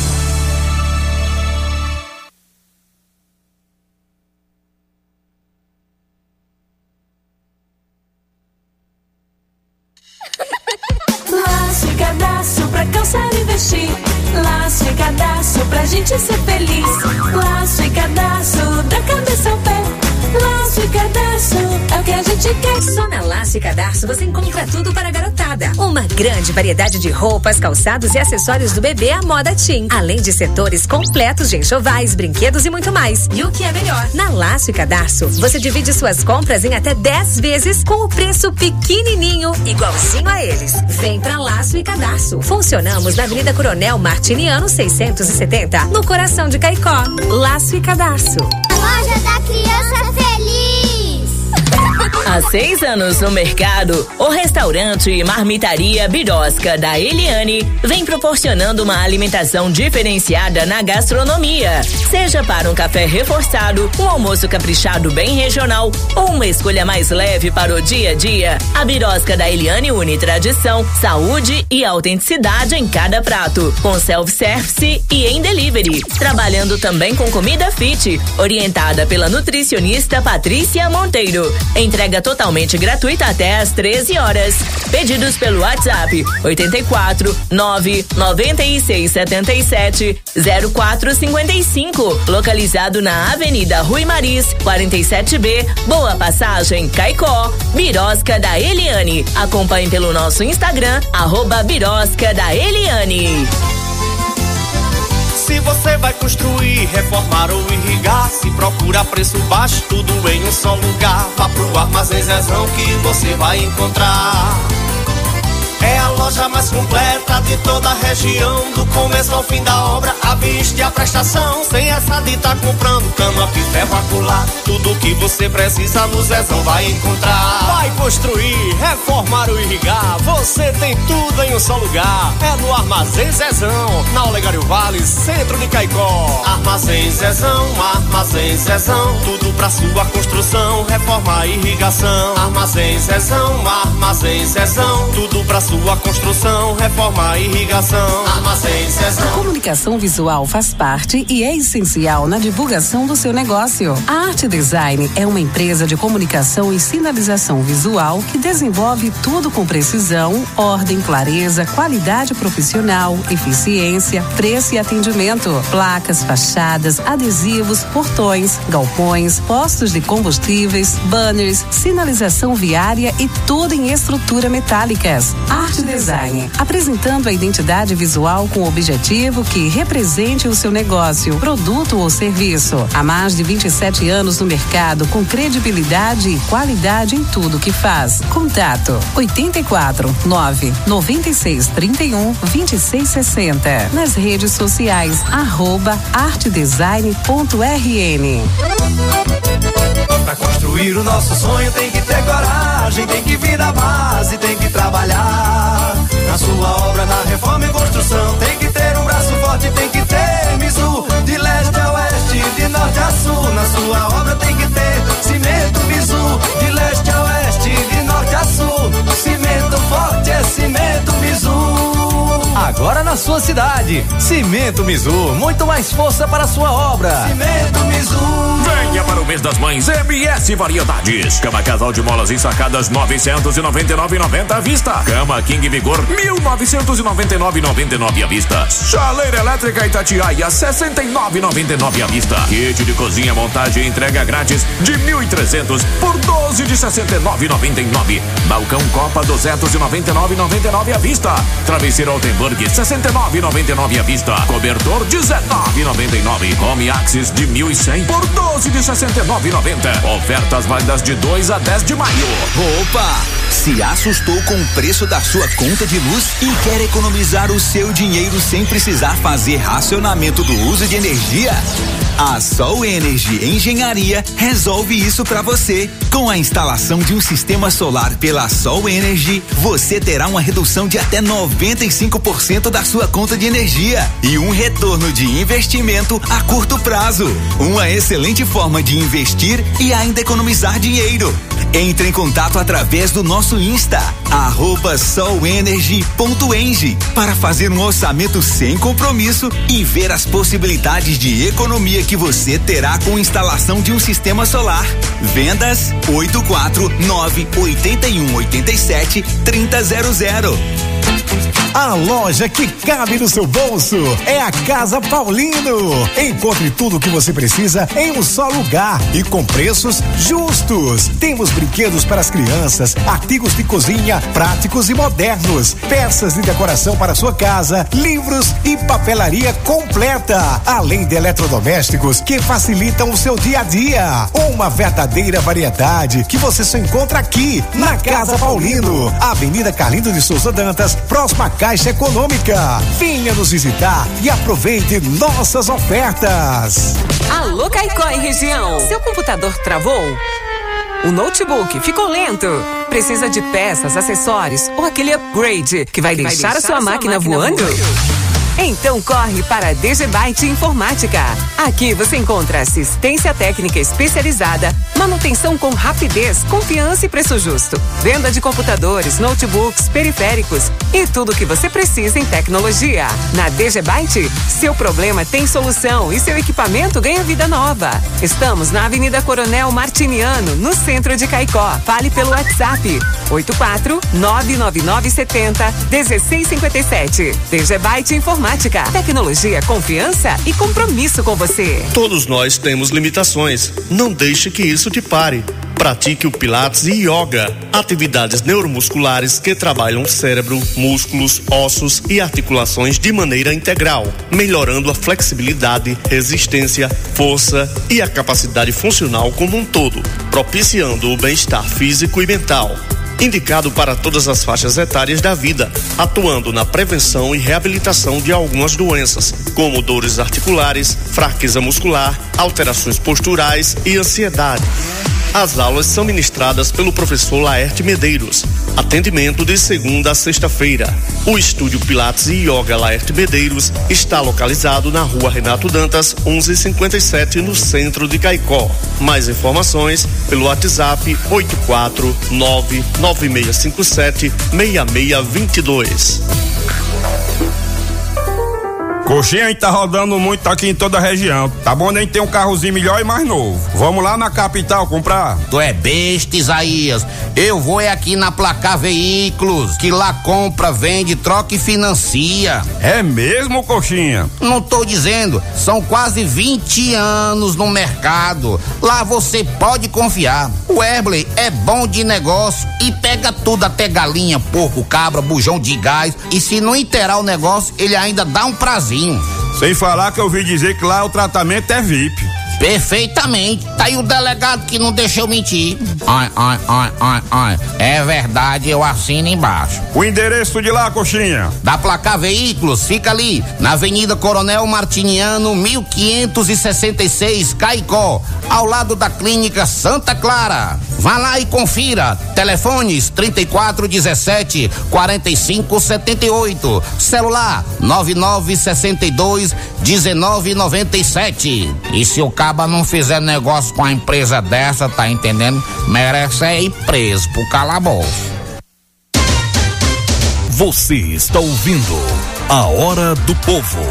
Speaker 17: Laço e cadastro pra calçar e vestir. Laço e cadastro pra gente ser feliz. Laço e cadastro da cabeça ao pé. Laço e cadastro é o que a gente quer.
Speaker 22: Só na Laço e Cadastro você encontra tudo para a garotada. Uma grande variedade de roupas, calçados e acessórios do bebê à moda teen. Além de setores completos de enxovais, brinquedos e muito mais. E o que é melhor? Na Laço e Cadastro você divide suas compras em até dez vezes com o preço pequenininho, igualzinho a eles. Vem pra Laço e Cadastro. Funcionamos na Avenida Coronel Martiniano seiscentos e setenta, no coração de Caicó. Laço e Cadastro.
Speaker 23: Loja da Criança Feliz.
Speaker 24: Há seis anos no mercado, o restaurante e marmitaria Birosca da Eliane vem proporcionando uma alimentação diferenciada na gastronomia. Seja para um café reforçado, um almoço caprichado bem regional ou uma escolha mais leve para o dia a dia, a Birosca da Eliane une tradição, saúde e autenticidade em cada prato, com self-service e em delivery. Trabalhando também com comida fit, orientada pela nutricionista Patrícia Monteiro. Entrega totalmente gratuita até às treze horas. Pedidos pelo WhatsApp oito quatro nove nove seis sete sete zero quatro cinco cinco, localizado na Avenida Rui Maris, quarenta e sete B, Boa Passagem, Caicó. Birosca da Eliane. Acompanhe pelo nosso Instagram, arroba Birosca da Eliane.
Speaker 25: Se você vai construir, reformar ou irrigar, se procura preço baixo, tudo em um só lugar. Vá pro Armazém Zezão que você vai encontrar. É a loja mais completa de toda a região, do começo ao fim da obra, a vista e a prestação. Sem essa de tá comprando cano, piso, ferro, acolá. Tudo que você precisa no Zezão vai encontrar. Vai construir, reformar ou irrigar, você tem tudo em um só lugar. É no Armazém Zezão, na Olegário Vale, centro de Caicó. Armazém Zezão, Armazém Zezão, tudo pra sua construção, reforma e irrigação. Armazém Zezão, Armazém Zezão, tudo pra sua construção, reforma e irrigação. Armazém Zezão.
Speaker 1: A comunicação visual faz parte e é essencial na divulgação do seu negócio. A Arte Design é uma empresa de comunicação e sinalização visual que desenvolve tudo com precisão, ordem, clareza, qualidade profissional, eficiência, preço e atendimento. Placas, fachadas, adesivos, portões, galpões, postos de combustíveis, banners, sinalização viária e tudo em estrutura metálicas. Arte Design, apresentando a identidade visual com o objetivo que represente o seu negócio, produto ou serviço. Há mais de vinte e sete anos no mercado, com credibilidade e qualidade em tudo que faz. Contato oito quatro nove nove seis três um dois seis seis zero. Nas redes sociais, arroba artedesign ponto r n.
Speaker 11: Pra construir o nosso sonho tem que ter coragem, tem que vir da base, tem que trabalhar. Na sua obra, na reforma e construção, tem que ter um braço forte, tem que ter Mizu. De leste a oeste, de norte a sul, na sua obra tem que ter cimento Mizu. De leste a oeste, de norte a sul, cimento forte é cimento Mizu.
Speaker 12: agora na sua cidade. Cimento Mizu, muito mais força para a sua obra.
Speaker 11: Cimento Mizu.
Speaker 10: Venha para o mês das mães M S Variedades. Cama casal de molas ensacadas novecentos e noventa e nove e noventa à vista. Cama King Vigor mil novecentos e noventa e nove e noventa e nove à vista. Chaleira elétrica Itatiaia sessenta e nove e noventa e nove à vista. Kit de cozinha, montagem e entrega grátis de mil e trezentos por doze de sessenta e nove e noventa e nove. Balcão Copa duzentos e noventa e nove e noventa e nove à vista. Travesseiro Altenburg sessenta e nove e noventa e nove à vista. Cobertor dezenove e noventa e nove. Home Axis de mil e cem por doze de sessenta e nove e noventa. Ofertas válidas de dois a dez de maio.
Speaker 3: Opa! Se assustou com o preço da sua conta de luz e quer economizar o seu dinheiro sem precisar fazer racionamento do uso de energia? A Sol Energy Engenharia resolve isso para você. Com a instalação de um sistema solar pela Sol Energy, você terá uma redução de até noventa e cinco por cento da sua conta de energia e um retorno de investimento a curto prazo. Uma excelente forma de investir e ainda economizar dinheiro. Entre em contato através do nosso Insta, arroba solenergy ponto eng, para fazer um orçamento sem compromisso e ver as possibilidades de economia que você terá com instalação de um sistema solar. Vendas oito quatro nove oito um oito sete três zero zero.
Speaker 16: A loja que cabe no seu bolso é a Casa Paulino. Encontre tudo o que você precisa em um só lugar e com preços justos. Temos brinquedos para as crianças, artigos de cozinha práticos e modernos, peças de decoração para sua casa, livros e papelaria completa, além de eletrodomésticos que facilitam o seu dia a dia. Uma verdadeira variedade que você só encontra aqui na Casa Paulino, Avenida Carlindo de Souza Dantas, próxima à Caixa Econômica. Venha nos visitar e aproveite nossas ofertas.
Speaker 4: Alô, Caicó e região. Seu computador travou? O notebook ficou lento? Precisa de peças, acessórios ou aquele upgrade que vai, que deixar, vai deixar a sua, a sua máquina, máquina voando? voando? Então corre para a D G Byte Informática. Aqui você encontra assistência técnica especializada, manutenção com rapidez, confiança e preço justo, venda de computadores, notebooks, periféricos e tudo o que você precisa em tecnologia. Na D G Byte, seu problema tem solução e seu equipamento ganha vida nova. Estamos na Avenida Coronel Martiniano, no centro de Caicó. Fale pelo WhatsApp oito quatro nove nove nove sete zero um seis cinco sete. D G Byte Informática. Tecnologia, confiança e compromisso com você.
Speaker 6: Todos nós temos limitações. Não deixe que isso te pare. Pratique o Pilates e Yoga, atividades neuromusculares que trabalham cérebro, músculos, ossos e articulações de maneira integral, melhorando a flexibilidade, resistência, força e a capacidade funcional como um todo, propiciando o bem-estar físico e mental. Indicado para todas as faixas etárias da vida, atuando na prevenção e reabilitação de algumas doenças, como dores articulares, fraqueza muscular, alterações posturais e ansiedade. As aulas são ministradas pelo professor Laerte Medeiros. Atendimento de segunda a sexta-feira. O estúdio Pilates e Yoga Laerte Medeiros está localizado na rua Renato Dantas, onze cinquenta e sete, no centro de Caicó. Mais informações pelo WhatsApp oito quatro nove nove seis cinco sete seis seis dois dois.
Speaker 14: Coxinha tá rodando muito aqui em toda a região. Tá bom, nem tem um carrozinho melhor e mais novo. Vamos lá na capital comprar?
Speaker 15: Tu é besta, Isaías. Eu vou é aqui na Placar Veículos, que lá compra, vende, troca e financia.
Speaker 14: É mesmo, Coxinha?
Speaker 15: Não tô dizendo, são quase vinte anos no mercado. Lá você pode confiar. O Erbley é bom de negócio e pega tudo, até galinha, porco, cabra, bujão de gás. E se não inteirar o negócio, ele ainda dá um prazer.
Speaker 14: Sem falar que eu ouvi dizer que lá o tratamento é V I P.
Speaker 15: Perfeitamente. Tá aí o delegado que não deixou mentir. Ai, ai, ai, ai, ai. É verdade, eu assino embaixo.
Speaker 14: O endereço de lá, Coxinha?
Speaker 15: Da Placar Veículos, fica ali, na Avenida Coronel Martiniano, mil quinhentos e sessenta e seis, Caicó, ao lado da Clínica Santa Clara. Vá lá e confira. Telefones trinta e quatro dezessete, quarenta e cinco setenta e oito. Celular nove nove sessenta e dois, dezenove noventa e sete. E se o caba não fizer negócio com a empresa dessa, tá entendendo? Merece ir preso pro calabouço.
Speaker 18: Você está ouvindo A Hora do Povo.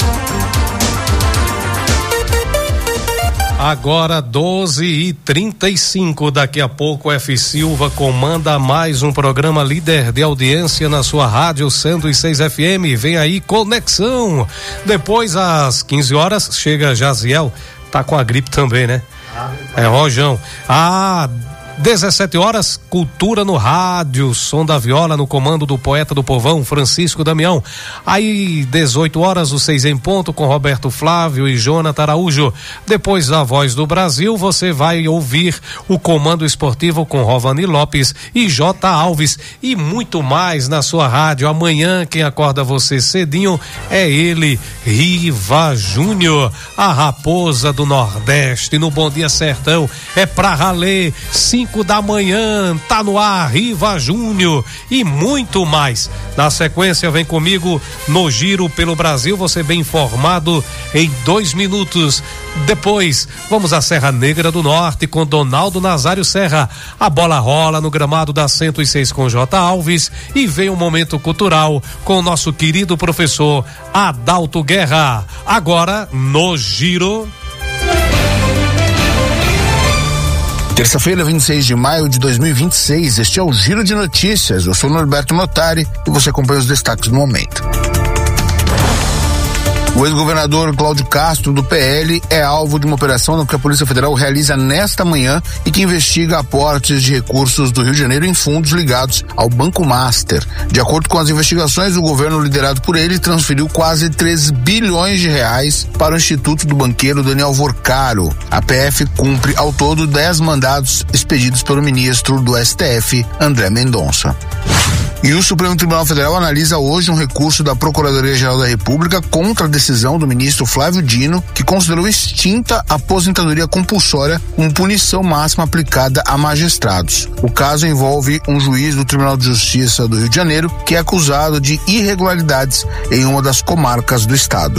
Speaker 2: Agora doze e trinta e cinco, daqui a pouco F. Silva comanda mais um programa líder de audiência na sua rádio cento e seis F M. Vem aí Conexão. Depois às quinze horas chega Jaziel, tá com a gripe também, né? É Rojão. Ah, dezessete horas, Cultura no Rádio, som da viola no comando do poeta do povão, Francisco Damião. Aí, dezoito horas, o Seis em Ponto com Roberto Flávio e Jonathan Araújo. Depois da Voz do Brasil, você vai ouvir o comando esportivo com Rovani Lopes e J. Alves e muito mais na sua rádio. Amanhã, quem acorda você cedinho é ele, Riva Júnior, a raposa do Nordeste, no Bom Dia Sertão. É pra ralê, cinco da manhã, tá no ar, Riva Júnior e muito mais. Na sequência, vem comigo no Giro pelo Brasil, você bem informado em dois minutos. Depois, vamos à Serra Negra do Norte com Donaldo Nazário Serra. A bola rola no gramado da cento e seis com J. Alves e vem um momento cultural com o nosso querido professor Adalto Guerra. Agora, no Giro.
Speaker 5: Terça-feira, vinte e seis de maio de dois mil e vinte e seis, este é o Giro de Notícias. Eu sou Norberto Notari e você acompanha os destaques do momento. O ex-governador Cláudio Castro, do P L, é alvo de uma operação que a Polícia Federal realiza nesta manhã e que investiga aportes de recursos do Rio de Janeiro em fundos ligados ao Banco Master. De acordo com as investigações, o governo liderado por ele transferiu quase três bilhões de reais para o Instituto do Banqueiro Daniel Vorcaro. A P F cumpre ao todo dez mandados expedidos pelo ministro do S T F, André Mendonça. E o Supremo Tribunal Federal analisa hoje um recurso da Procuradoria-Geral da República contra a decisão do ministro Flávio Dino, que considerou extinta a aposentadoria compulsória como punição máxima aplicada a magistrados. O caso envolve um juiz do Tribunal de Justiça do Rio de Janeiro que é acusado de irregularidades em uma das comarcas do estado.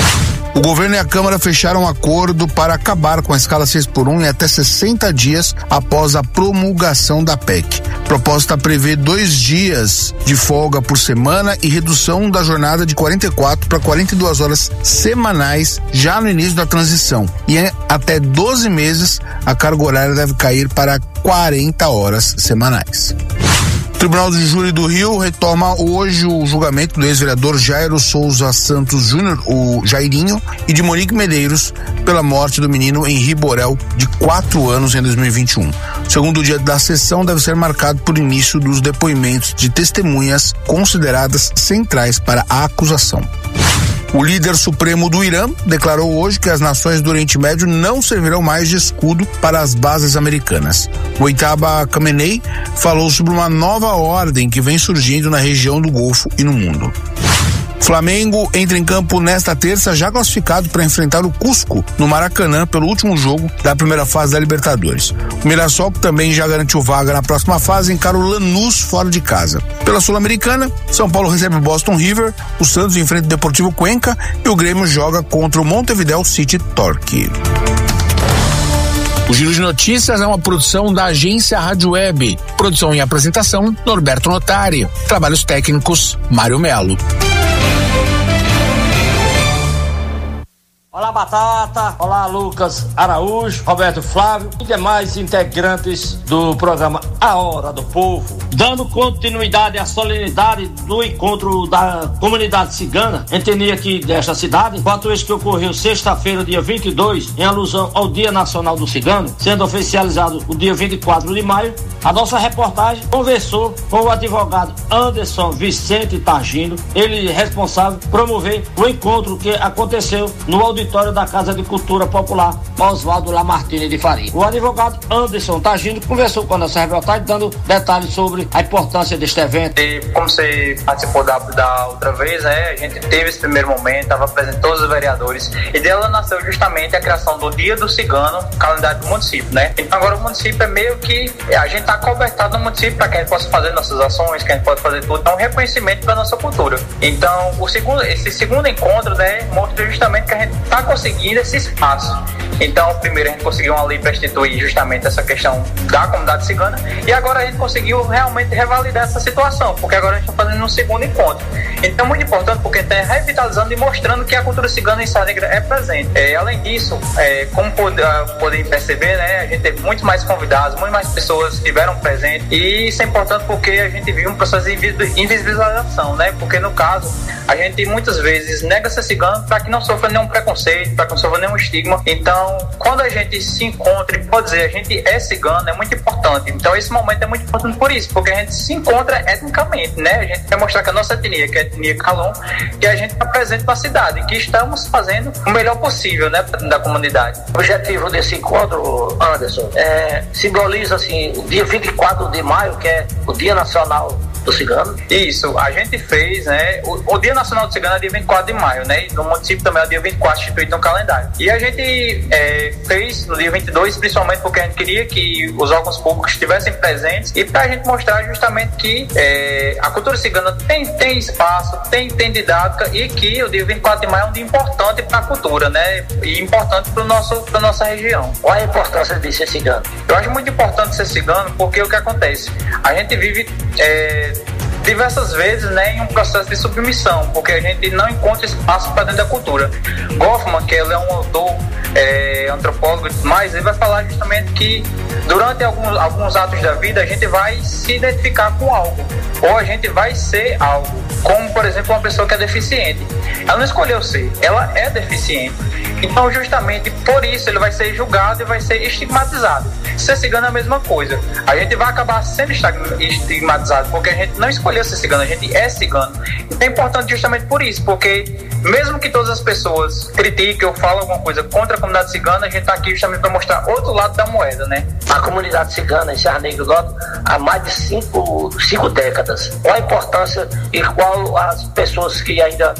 Speaker 5: O governo e a Câmara fecharam um acordo para acabar com a escala seis por um em até sessenta dias após a promulgação da P E C. A proposta prevê dois dias de folga por semana e redução da jornada de quarenta e quatro para quarenta e duas horas semanais já no início da transição. E em até doze meses a carga horária deve cair para quarenta horas semanais. O Tribunal de Júri do Rio retoma hoje o julgamento do ex-vereador Jairo Souza Santos Júnior, o Jairinho, e de Monique Medeiros pela morte do menino Henri Borel, de quatro anos, em dois mil e vinte e um. O segundo dia da sessão deve ser marcado por início dos depoimentos de testemunhas consideradas centrais para a acusação. O líder supremo do Irã declarou hoje que as nações do Oriente Médio não servirão mais de escudo para as bases americanas. O Mojtaba Khamenei falou sobre uma nova ordem que vem surgindo na região do Golfo e no mundo. Flamengo entra em campo nesta terça, já classificado para enfrentar o Cusco no Maracanã pelo último jogo da primeira fase da Libertadores. O Mirassol, que também já garantiu vaga na próxima fase, encara o Lanús fora de casa. Pela Sul-Americana, São Paulo recebe o Boston River, o Santos enfrenta o Deportivo Cuenca e o Grêmio joga contra o Montevideo City Torque. O Giro de Notícias é uma produção da agência Rádio Web. Produção e apresentação, Norberto Notari. Trabalhos técnicos, Mário Melo.
Speaker 7: Olá, Batata. Olá, Lucas Araújo, Roberto Flávio e demais integrantes do programa A Hora do Povo. Dando continuidade à solenidade do encontro da comunidade cigana, etnia aqui desta cidade, fato esse que ocorreu sexta-feira, dia vinte e dois, em alusão ao Dia Nacional do Cigano, sendo oficializado o dia vinte e quatro de maio, a nossa reportagem conversou com o advogado Anderson Vicente Targino, ele responsável por promover o encontro que aconteceu no auditório da Casa de Cultura Popular Oswaldo Lamartine de Faria. O advogado Anderson Targino conversou com a nossa reportagem, dando detalhes sobre a importância deste evento.
Speaker 9: E como você participou da, da outra vez, né, a gente teve esse primeiro momento, estava presente todos os vereadores, e dela nasceu justamente a criação do Dia do Cigano, calendário do município, né? Então agora o município é meio que, a gente está cobertado no município para que a gente possa fazer nossas ações, que a gente pode fazer tudo, é um reconhecimento da nossa cultura. Então o segundo, esse segundo encontro, né, mostra justamente que a gente está conseguindo esse espaço. Então, primeiro a gente conseguiu uma lei para instituir justamente essa questão da comunidade cigana, e agora a gente conseguiu realmente revalidar essa situação, porque agora a gente está fazendo um segundo encontro. Então, muito importante, porque está revitalizando e mostrando que a cultura cigana em Serra Negra é presente. É, além disso, é, como pod- podem perceber, né, a gente teve muito mais convidados, muito mais pessoas estiveram presentes, e isso é importante porque a gente viu um processo de invisibilização, né, porque no caso, a gente muitas vezes nega ser cigano para que não sofra nenhum preconceito, para que não sofra nenhum estigma. Então, quando a gente se encontra e pode dizer a gente é cigano, é muito importante. Então, esse momento é muito importante por isso, porque a gente se encontra etnicamente, né? A gente quer mostrar que a nossa etnia, que é a etnia Calon, que a gente está presente na cidade, que estamos fazendo o melhor possível, né, da comunidade.
Speaker 8: O objetivo desse encontro, Anderson, é, simboliza assim, o dia vinte e quatro de maio, que é o Dia Nacional do Cigano.
Speaker 9: Isso, a gente fez, né, o, o Dia Nacional do Cigano é dia vinte e quatro de maio, né, e no município também é o dia vinte e quatro instituído no calendário. E a gente é, fez no dia vinte e dois, principalmente porque a gente queria que os órgãos públicos estivessem presentes e pra gente mostrar justamente que é, a cultura cigana tem, tem espaço, tem, tem didática, e que o dia vinte e quatro de maio é um dia importante para a cultura, né, e importante para nosso para nossa região.
Speaker 8: Qual a importância de ser cigano?
Speaker 9: Eu acho muito importante ser cigano porque o que acontece? A gente vive é, diversas vezes, né, em um processo de submissão, porque a gente não encontra espaço para dentro da cultura. Goffman, que ele é um autor, é, antropólogo e tudo mais, ele vai falar justamente que durante alguns, alguns atos da vida a gente vai se identificar com algo, ou a gente vai ser algo, como por exemplo uma pessoa que é deficiente. Ela não escolheu ser, ela é deficiente. Então justamente por isso ele vai ser julgado e vai ser estigmatizado. Ser cigano é a mesma coisa. A gente vai acabar sendo estigmatizado porque a gente não escolheu ser cigano, a gente é cigano. Então é importante justamente por isso, porque mesmo que todas as pessoas critiquem ou falem alguma coisa contra a comunidade cigana, a gente está aqui justamente para mostrar outro lado da moeda, né?
Speaker 8: A comunidade cigana em Serra Negra do Norte há mais de cinco, cinco décadas. Qual a importância e qual as pessoas que ainda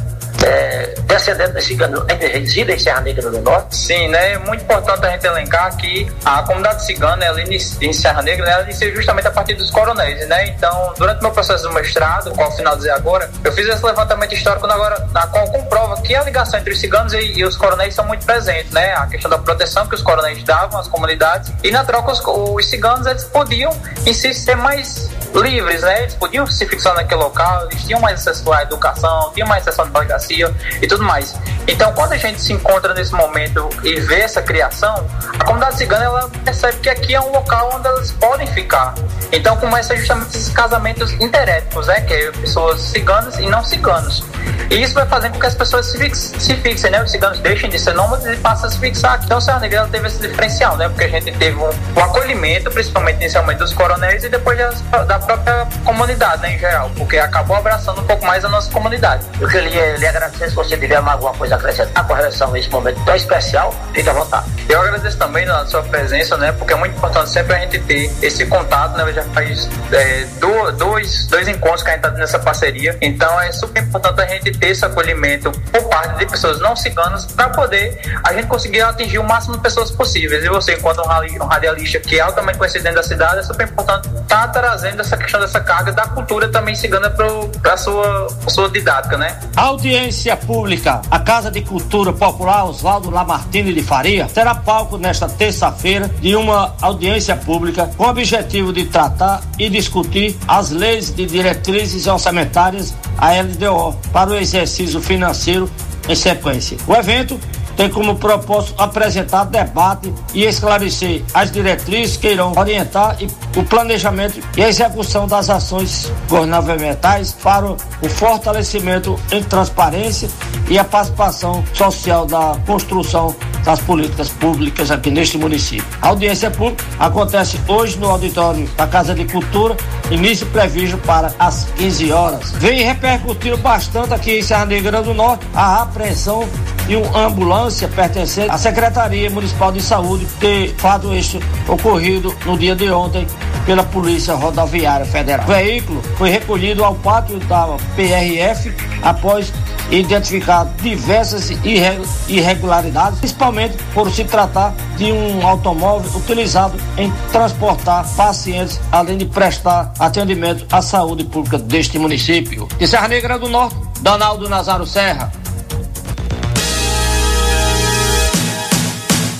Speaker 8: É, descendentes de cigano ainda residem em Serra Negra do Norte?
Speaker 9: Sim, né? É muito importante a gente elencar que a comunidade cigana, ela inicia, em Serra Negra, né, ela inicia justamente a partir dos coronéis, né? Então, durante o meu processo de mestrado, qual finalizei agora, eu fiz esse levantamento histórico agora, na qual comprova que a ligação entre os ciganos e, e os coronéis são muito presentes, né? A questão da proteção que os coronéis davam às comunidades, e na troca os, os ciganos, eles podiam em si ser mais livres, né? Eles podiam se fixar naquele local, eles tinham mais acesso à educação, tinham mais acesso à delegacia e tudo mais. Então, quando a gente se encontra nesse momento e vê essa criação, a comunidade cigana, ela percebe que aqui é um local onde elas podem ficar. Então, começa justamente esses casamentos interétnicos, né? Que é pessoas ciganas e não ciganos. E isso vai fazendo com que as pessoas se, fix, se fixem, né? Os ciganos deixem de ser nômades e passam a se fixar. Então, Serra Negra teve esse diferencial, né? Porque a gente teve um, um acolhimento, principalmente inicialmente dos coronéis e depois da, da própria comunidade, né? Em geral, porque acabou abraçando um pouco mais a nossa comunidade.
Speaker 8: Eu queria lhe agradecer, se você tiver alguma coisa a acrescentar com relação a esse momento tão especial, fique à vontade.
Speaker 9: Eu agradeço também a sua presença, né? Porque é muito importante sempre a gente ter esse contato, né? Já faz é, do, dois, dois encontros que a gente está nessa parceria. Então, é super importante a gente ter esse acolhimento por parte de pessoas não ciganas para poder a gente conseguir atingir o máximo de pessoas possíveis. E você, enquanto um radialista que é altamente conhecido dentro da cidade, é super importante estar tá trazendo essa questão dessa carga da cultura também cigana para a sua, sua didática, né?
Speaker 7: Audiência pública. A Casa de Cultura Popular Oswaldo Lamartine de Faria será palco nesta terça-feira de uma audiência pública com o objetivo de tratar e discutir as leis de diretrizes orçamentárias, a L D O, para o exercício financeiro em sequência. O evento tem como propósito apresentar debate e esclarecer as diretrizes que irão orientar o planejamento e a execução das ações governamentais para o fortalecimento em transparência e a participação social da construção das políticas públicas aqui neste município. A audiência pública acontece hoje no auditório da Casa de Cultura, início previsto para as quinze horas. Vem repercutindo bastante aqui em Serra Negra do Norte a apreensão de uma ambulância pertencente à Secretaria Municipal de Saúde, de fato este ocorrido no dia de ontem pela Polícia Rodoviária Federal. O veículo foi recolhido ao pátio da P R F após identificar diversas irregularidades, principalmente por se tratar de um automóvel utilizado em transportar pacientes, além de prestar atendimento à saúde pública deste município. De Serra Negra do Norte, Donaldo Nazário Serra.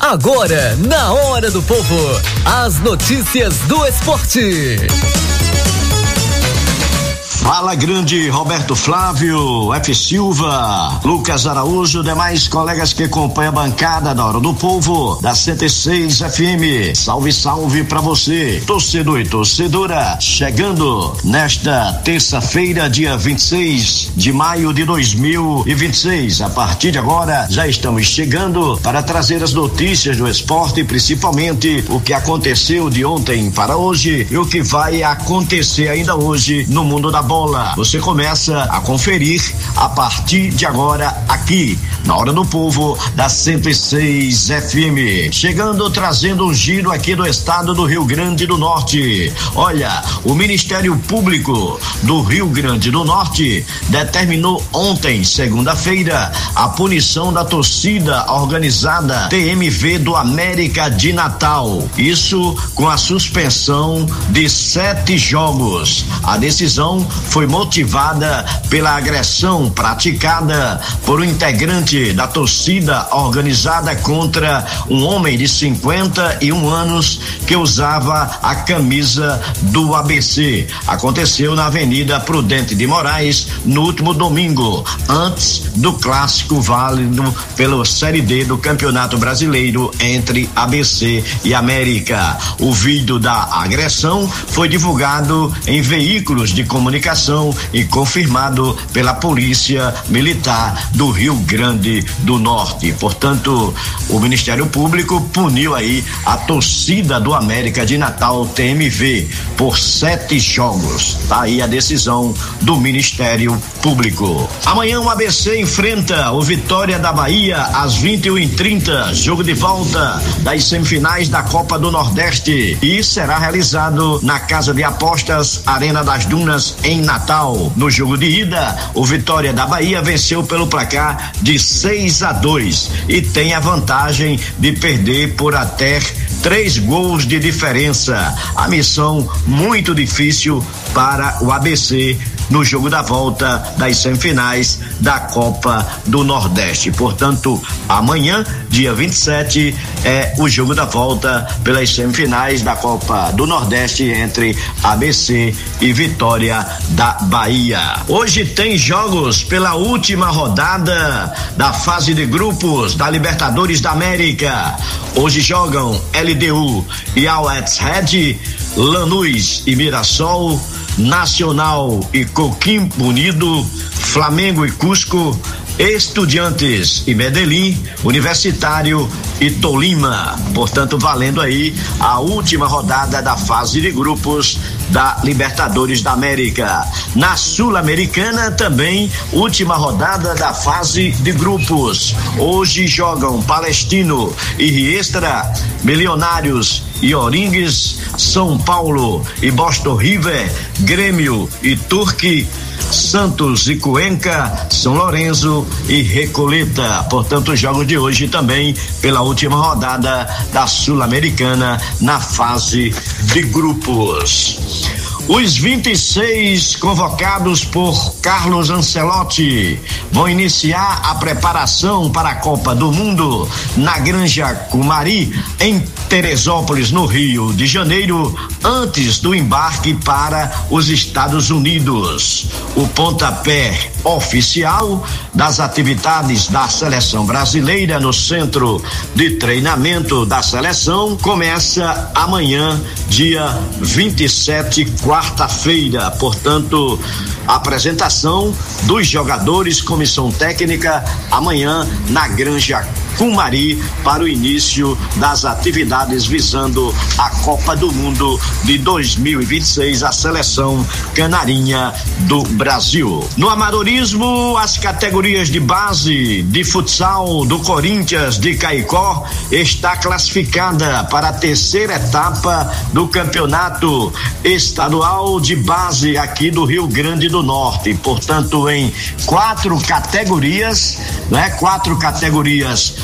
Speaker 12: Agora, na Hora do Povo, as notícias do esporte.
Speaker 13: Fala grande Roberto Flávio, F. Silva, Lucas Araújo, demais colegas que acompanham a bancada da Hora do Povo, da cento e seis F M. Salve, salve pra você, torcedor e torcedora, chegando nesta terça-feira, dia vinte e seis de maio de dois mil e vinte e seis. A partir de agora, já estamos chegando para trazer as notícias do esporte, principalmente o que aconteceu de ontem para hoje e o que vai acontecer ainda hoje no mundo da bola. Você começa a conferir a partir de agora aqui na Hora do Povo da cento e seis F M, chegando trazendo um giro aqui do estado do Rio Grande do Norte. Olha, o Ministério Público do Rio Grande do Norte determinou ontem, segunda-feira, a punição da torcida organizada T M V do América de Natal. Isso com a suspensão de sete jogos. A decisão foi motivada pela agressão praticada por um integrante da torcida organizada contra um homem de cinquenta e um anos que usava a camisa do A B C. Aconteceu na Avenida Prudente de Moraes no último domingo, antes do clássico válido pela Série D do Campeonato Brasileiro entre A B C e América. O vídeo da agressão foi divulgado em veículos de comunicação e confirmado pela Polícia Militar do Rio Grande do Norte. Portanto, o Ministério Público puniu aí a torcida do América de Natal T M V por sete jogos. Tá aí a decisão do Ministério Público. Amanhã o A B C enfrenta o Vitória da Bahia às vinte e uma e trinta, jogo de volta das semifinais da Copa do Nordeste, e será realizado na Casa de Apostas Arena das Dunas em Natal. No jogo de ida, o Vitória da Bahia venceu pelo placar de seis a dois e tem a vantagem de perder por até três gols de diferença. A missão muito difícil para o A B C no jogo da volta das semifinais da Copa do Nordeste. Portanto, amanhã, dia vinte e sete, é o jogo da volta pelas semifinais da Copa do Nordeste entre A B C e Vitória da Bahia. Hoje tem jogos pela última rodada da fase de grupos da Libertadores da América. Hoje jogam L D U e Always Red, Lanús e Mirassol, Nacional e Coquimbo Unido, Flamengo e Cusco, Estudiantes e Medellín, Universitário e Tolima. Portanto, valendo aí a última rodada da fase de grupos da Libertadores da América. Na Sul-Americana também, última rodada da fase de grupos. Hoje jogam Palestino e Riestra, Milionários e Oringues, São Paulo e Boston River, Grêmio e Turque, Santos e Cuenca, São Lourenço e Recoleta. Portanto, os jogos de hoje também pela última rodada da Sul-Americana na fase de grupos. Os vinte e seis convocados por Carlos Ancelotti vão iniciar a preparação para a Copa do Mundo na Granja Cumari, em Teresópolis, no Rio de Janeiro, antes do embarque para os Estados Unidos. O pontapé oficial das atividades da seleção brasileira no centro de treinamento da seleção começa amanhã, dia vinte e sete, quarta-feira. Portanto, a apresentação dos jogadores, comissão técnica, amanhã na Granja Cumari, para o início das atividades visando a Copa do Mundo de dois mil e vinte e seis, a seleção canarinha do Brasil. No amadorismo, as categorias de base de futsal do Corinthians de Caicó está classificada para a terceira etapa do campeonato estadual de base aqui do Rio Grande do Norte. Portanto, em quatro categorias, né? Quatro categorias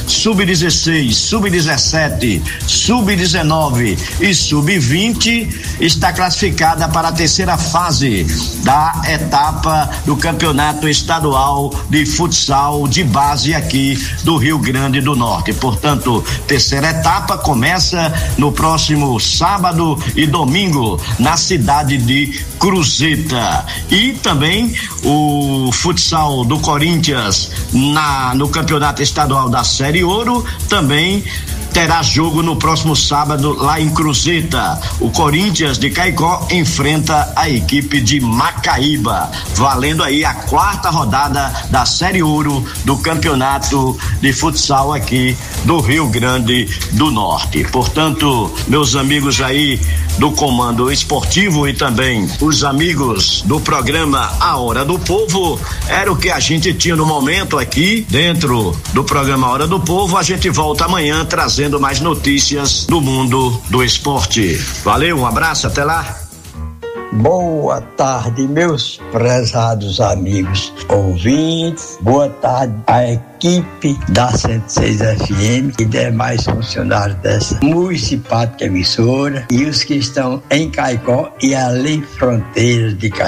Speaker 13: sub dezesseis, sub dezessete, sub dezenove e sub vinte está classificada para a terceira fase da etapa do Campeonato Estadual de Futsal de Base aqui do Rio Grande do Norte. Portanto, terceira etapa começa no próximo sábado e domingo na cidade de Cruzeta. E também o futsal do Corinthians na, no Campeonato Estadual da Série Ouro também terá jogo no próximo sábado lá em Cruzeta. O Corinthians de Caicó enfrenta a equipe de Macaíba, valendo aí a quarta rodada da Série Ouro do Campeonato de Futsal aqui do Rio Grande do Norte. Portanto, meus amigos aí do Comando Esportivo e também os amigos do programa A Hora do Povo, era o que a gente tinha no momento aqui dentro do programa A Hora do Povo. A gente volta amanhã trazendo mais notícias do mundo do esporte. Valeu, um abraço, até lá.
Speaker 17: Boa tarde, meus prezados amigos ouvintes. Boa tarde à equipe da cento e seis F M e demais funcionários dessa muito simpática emissora e os que estão em Caicó e além fronteiras de Caicó.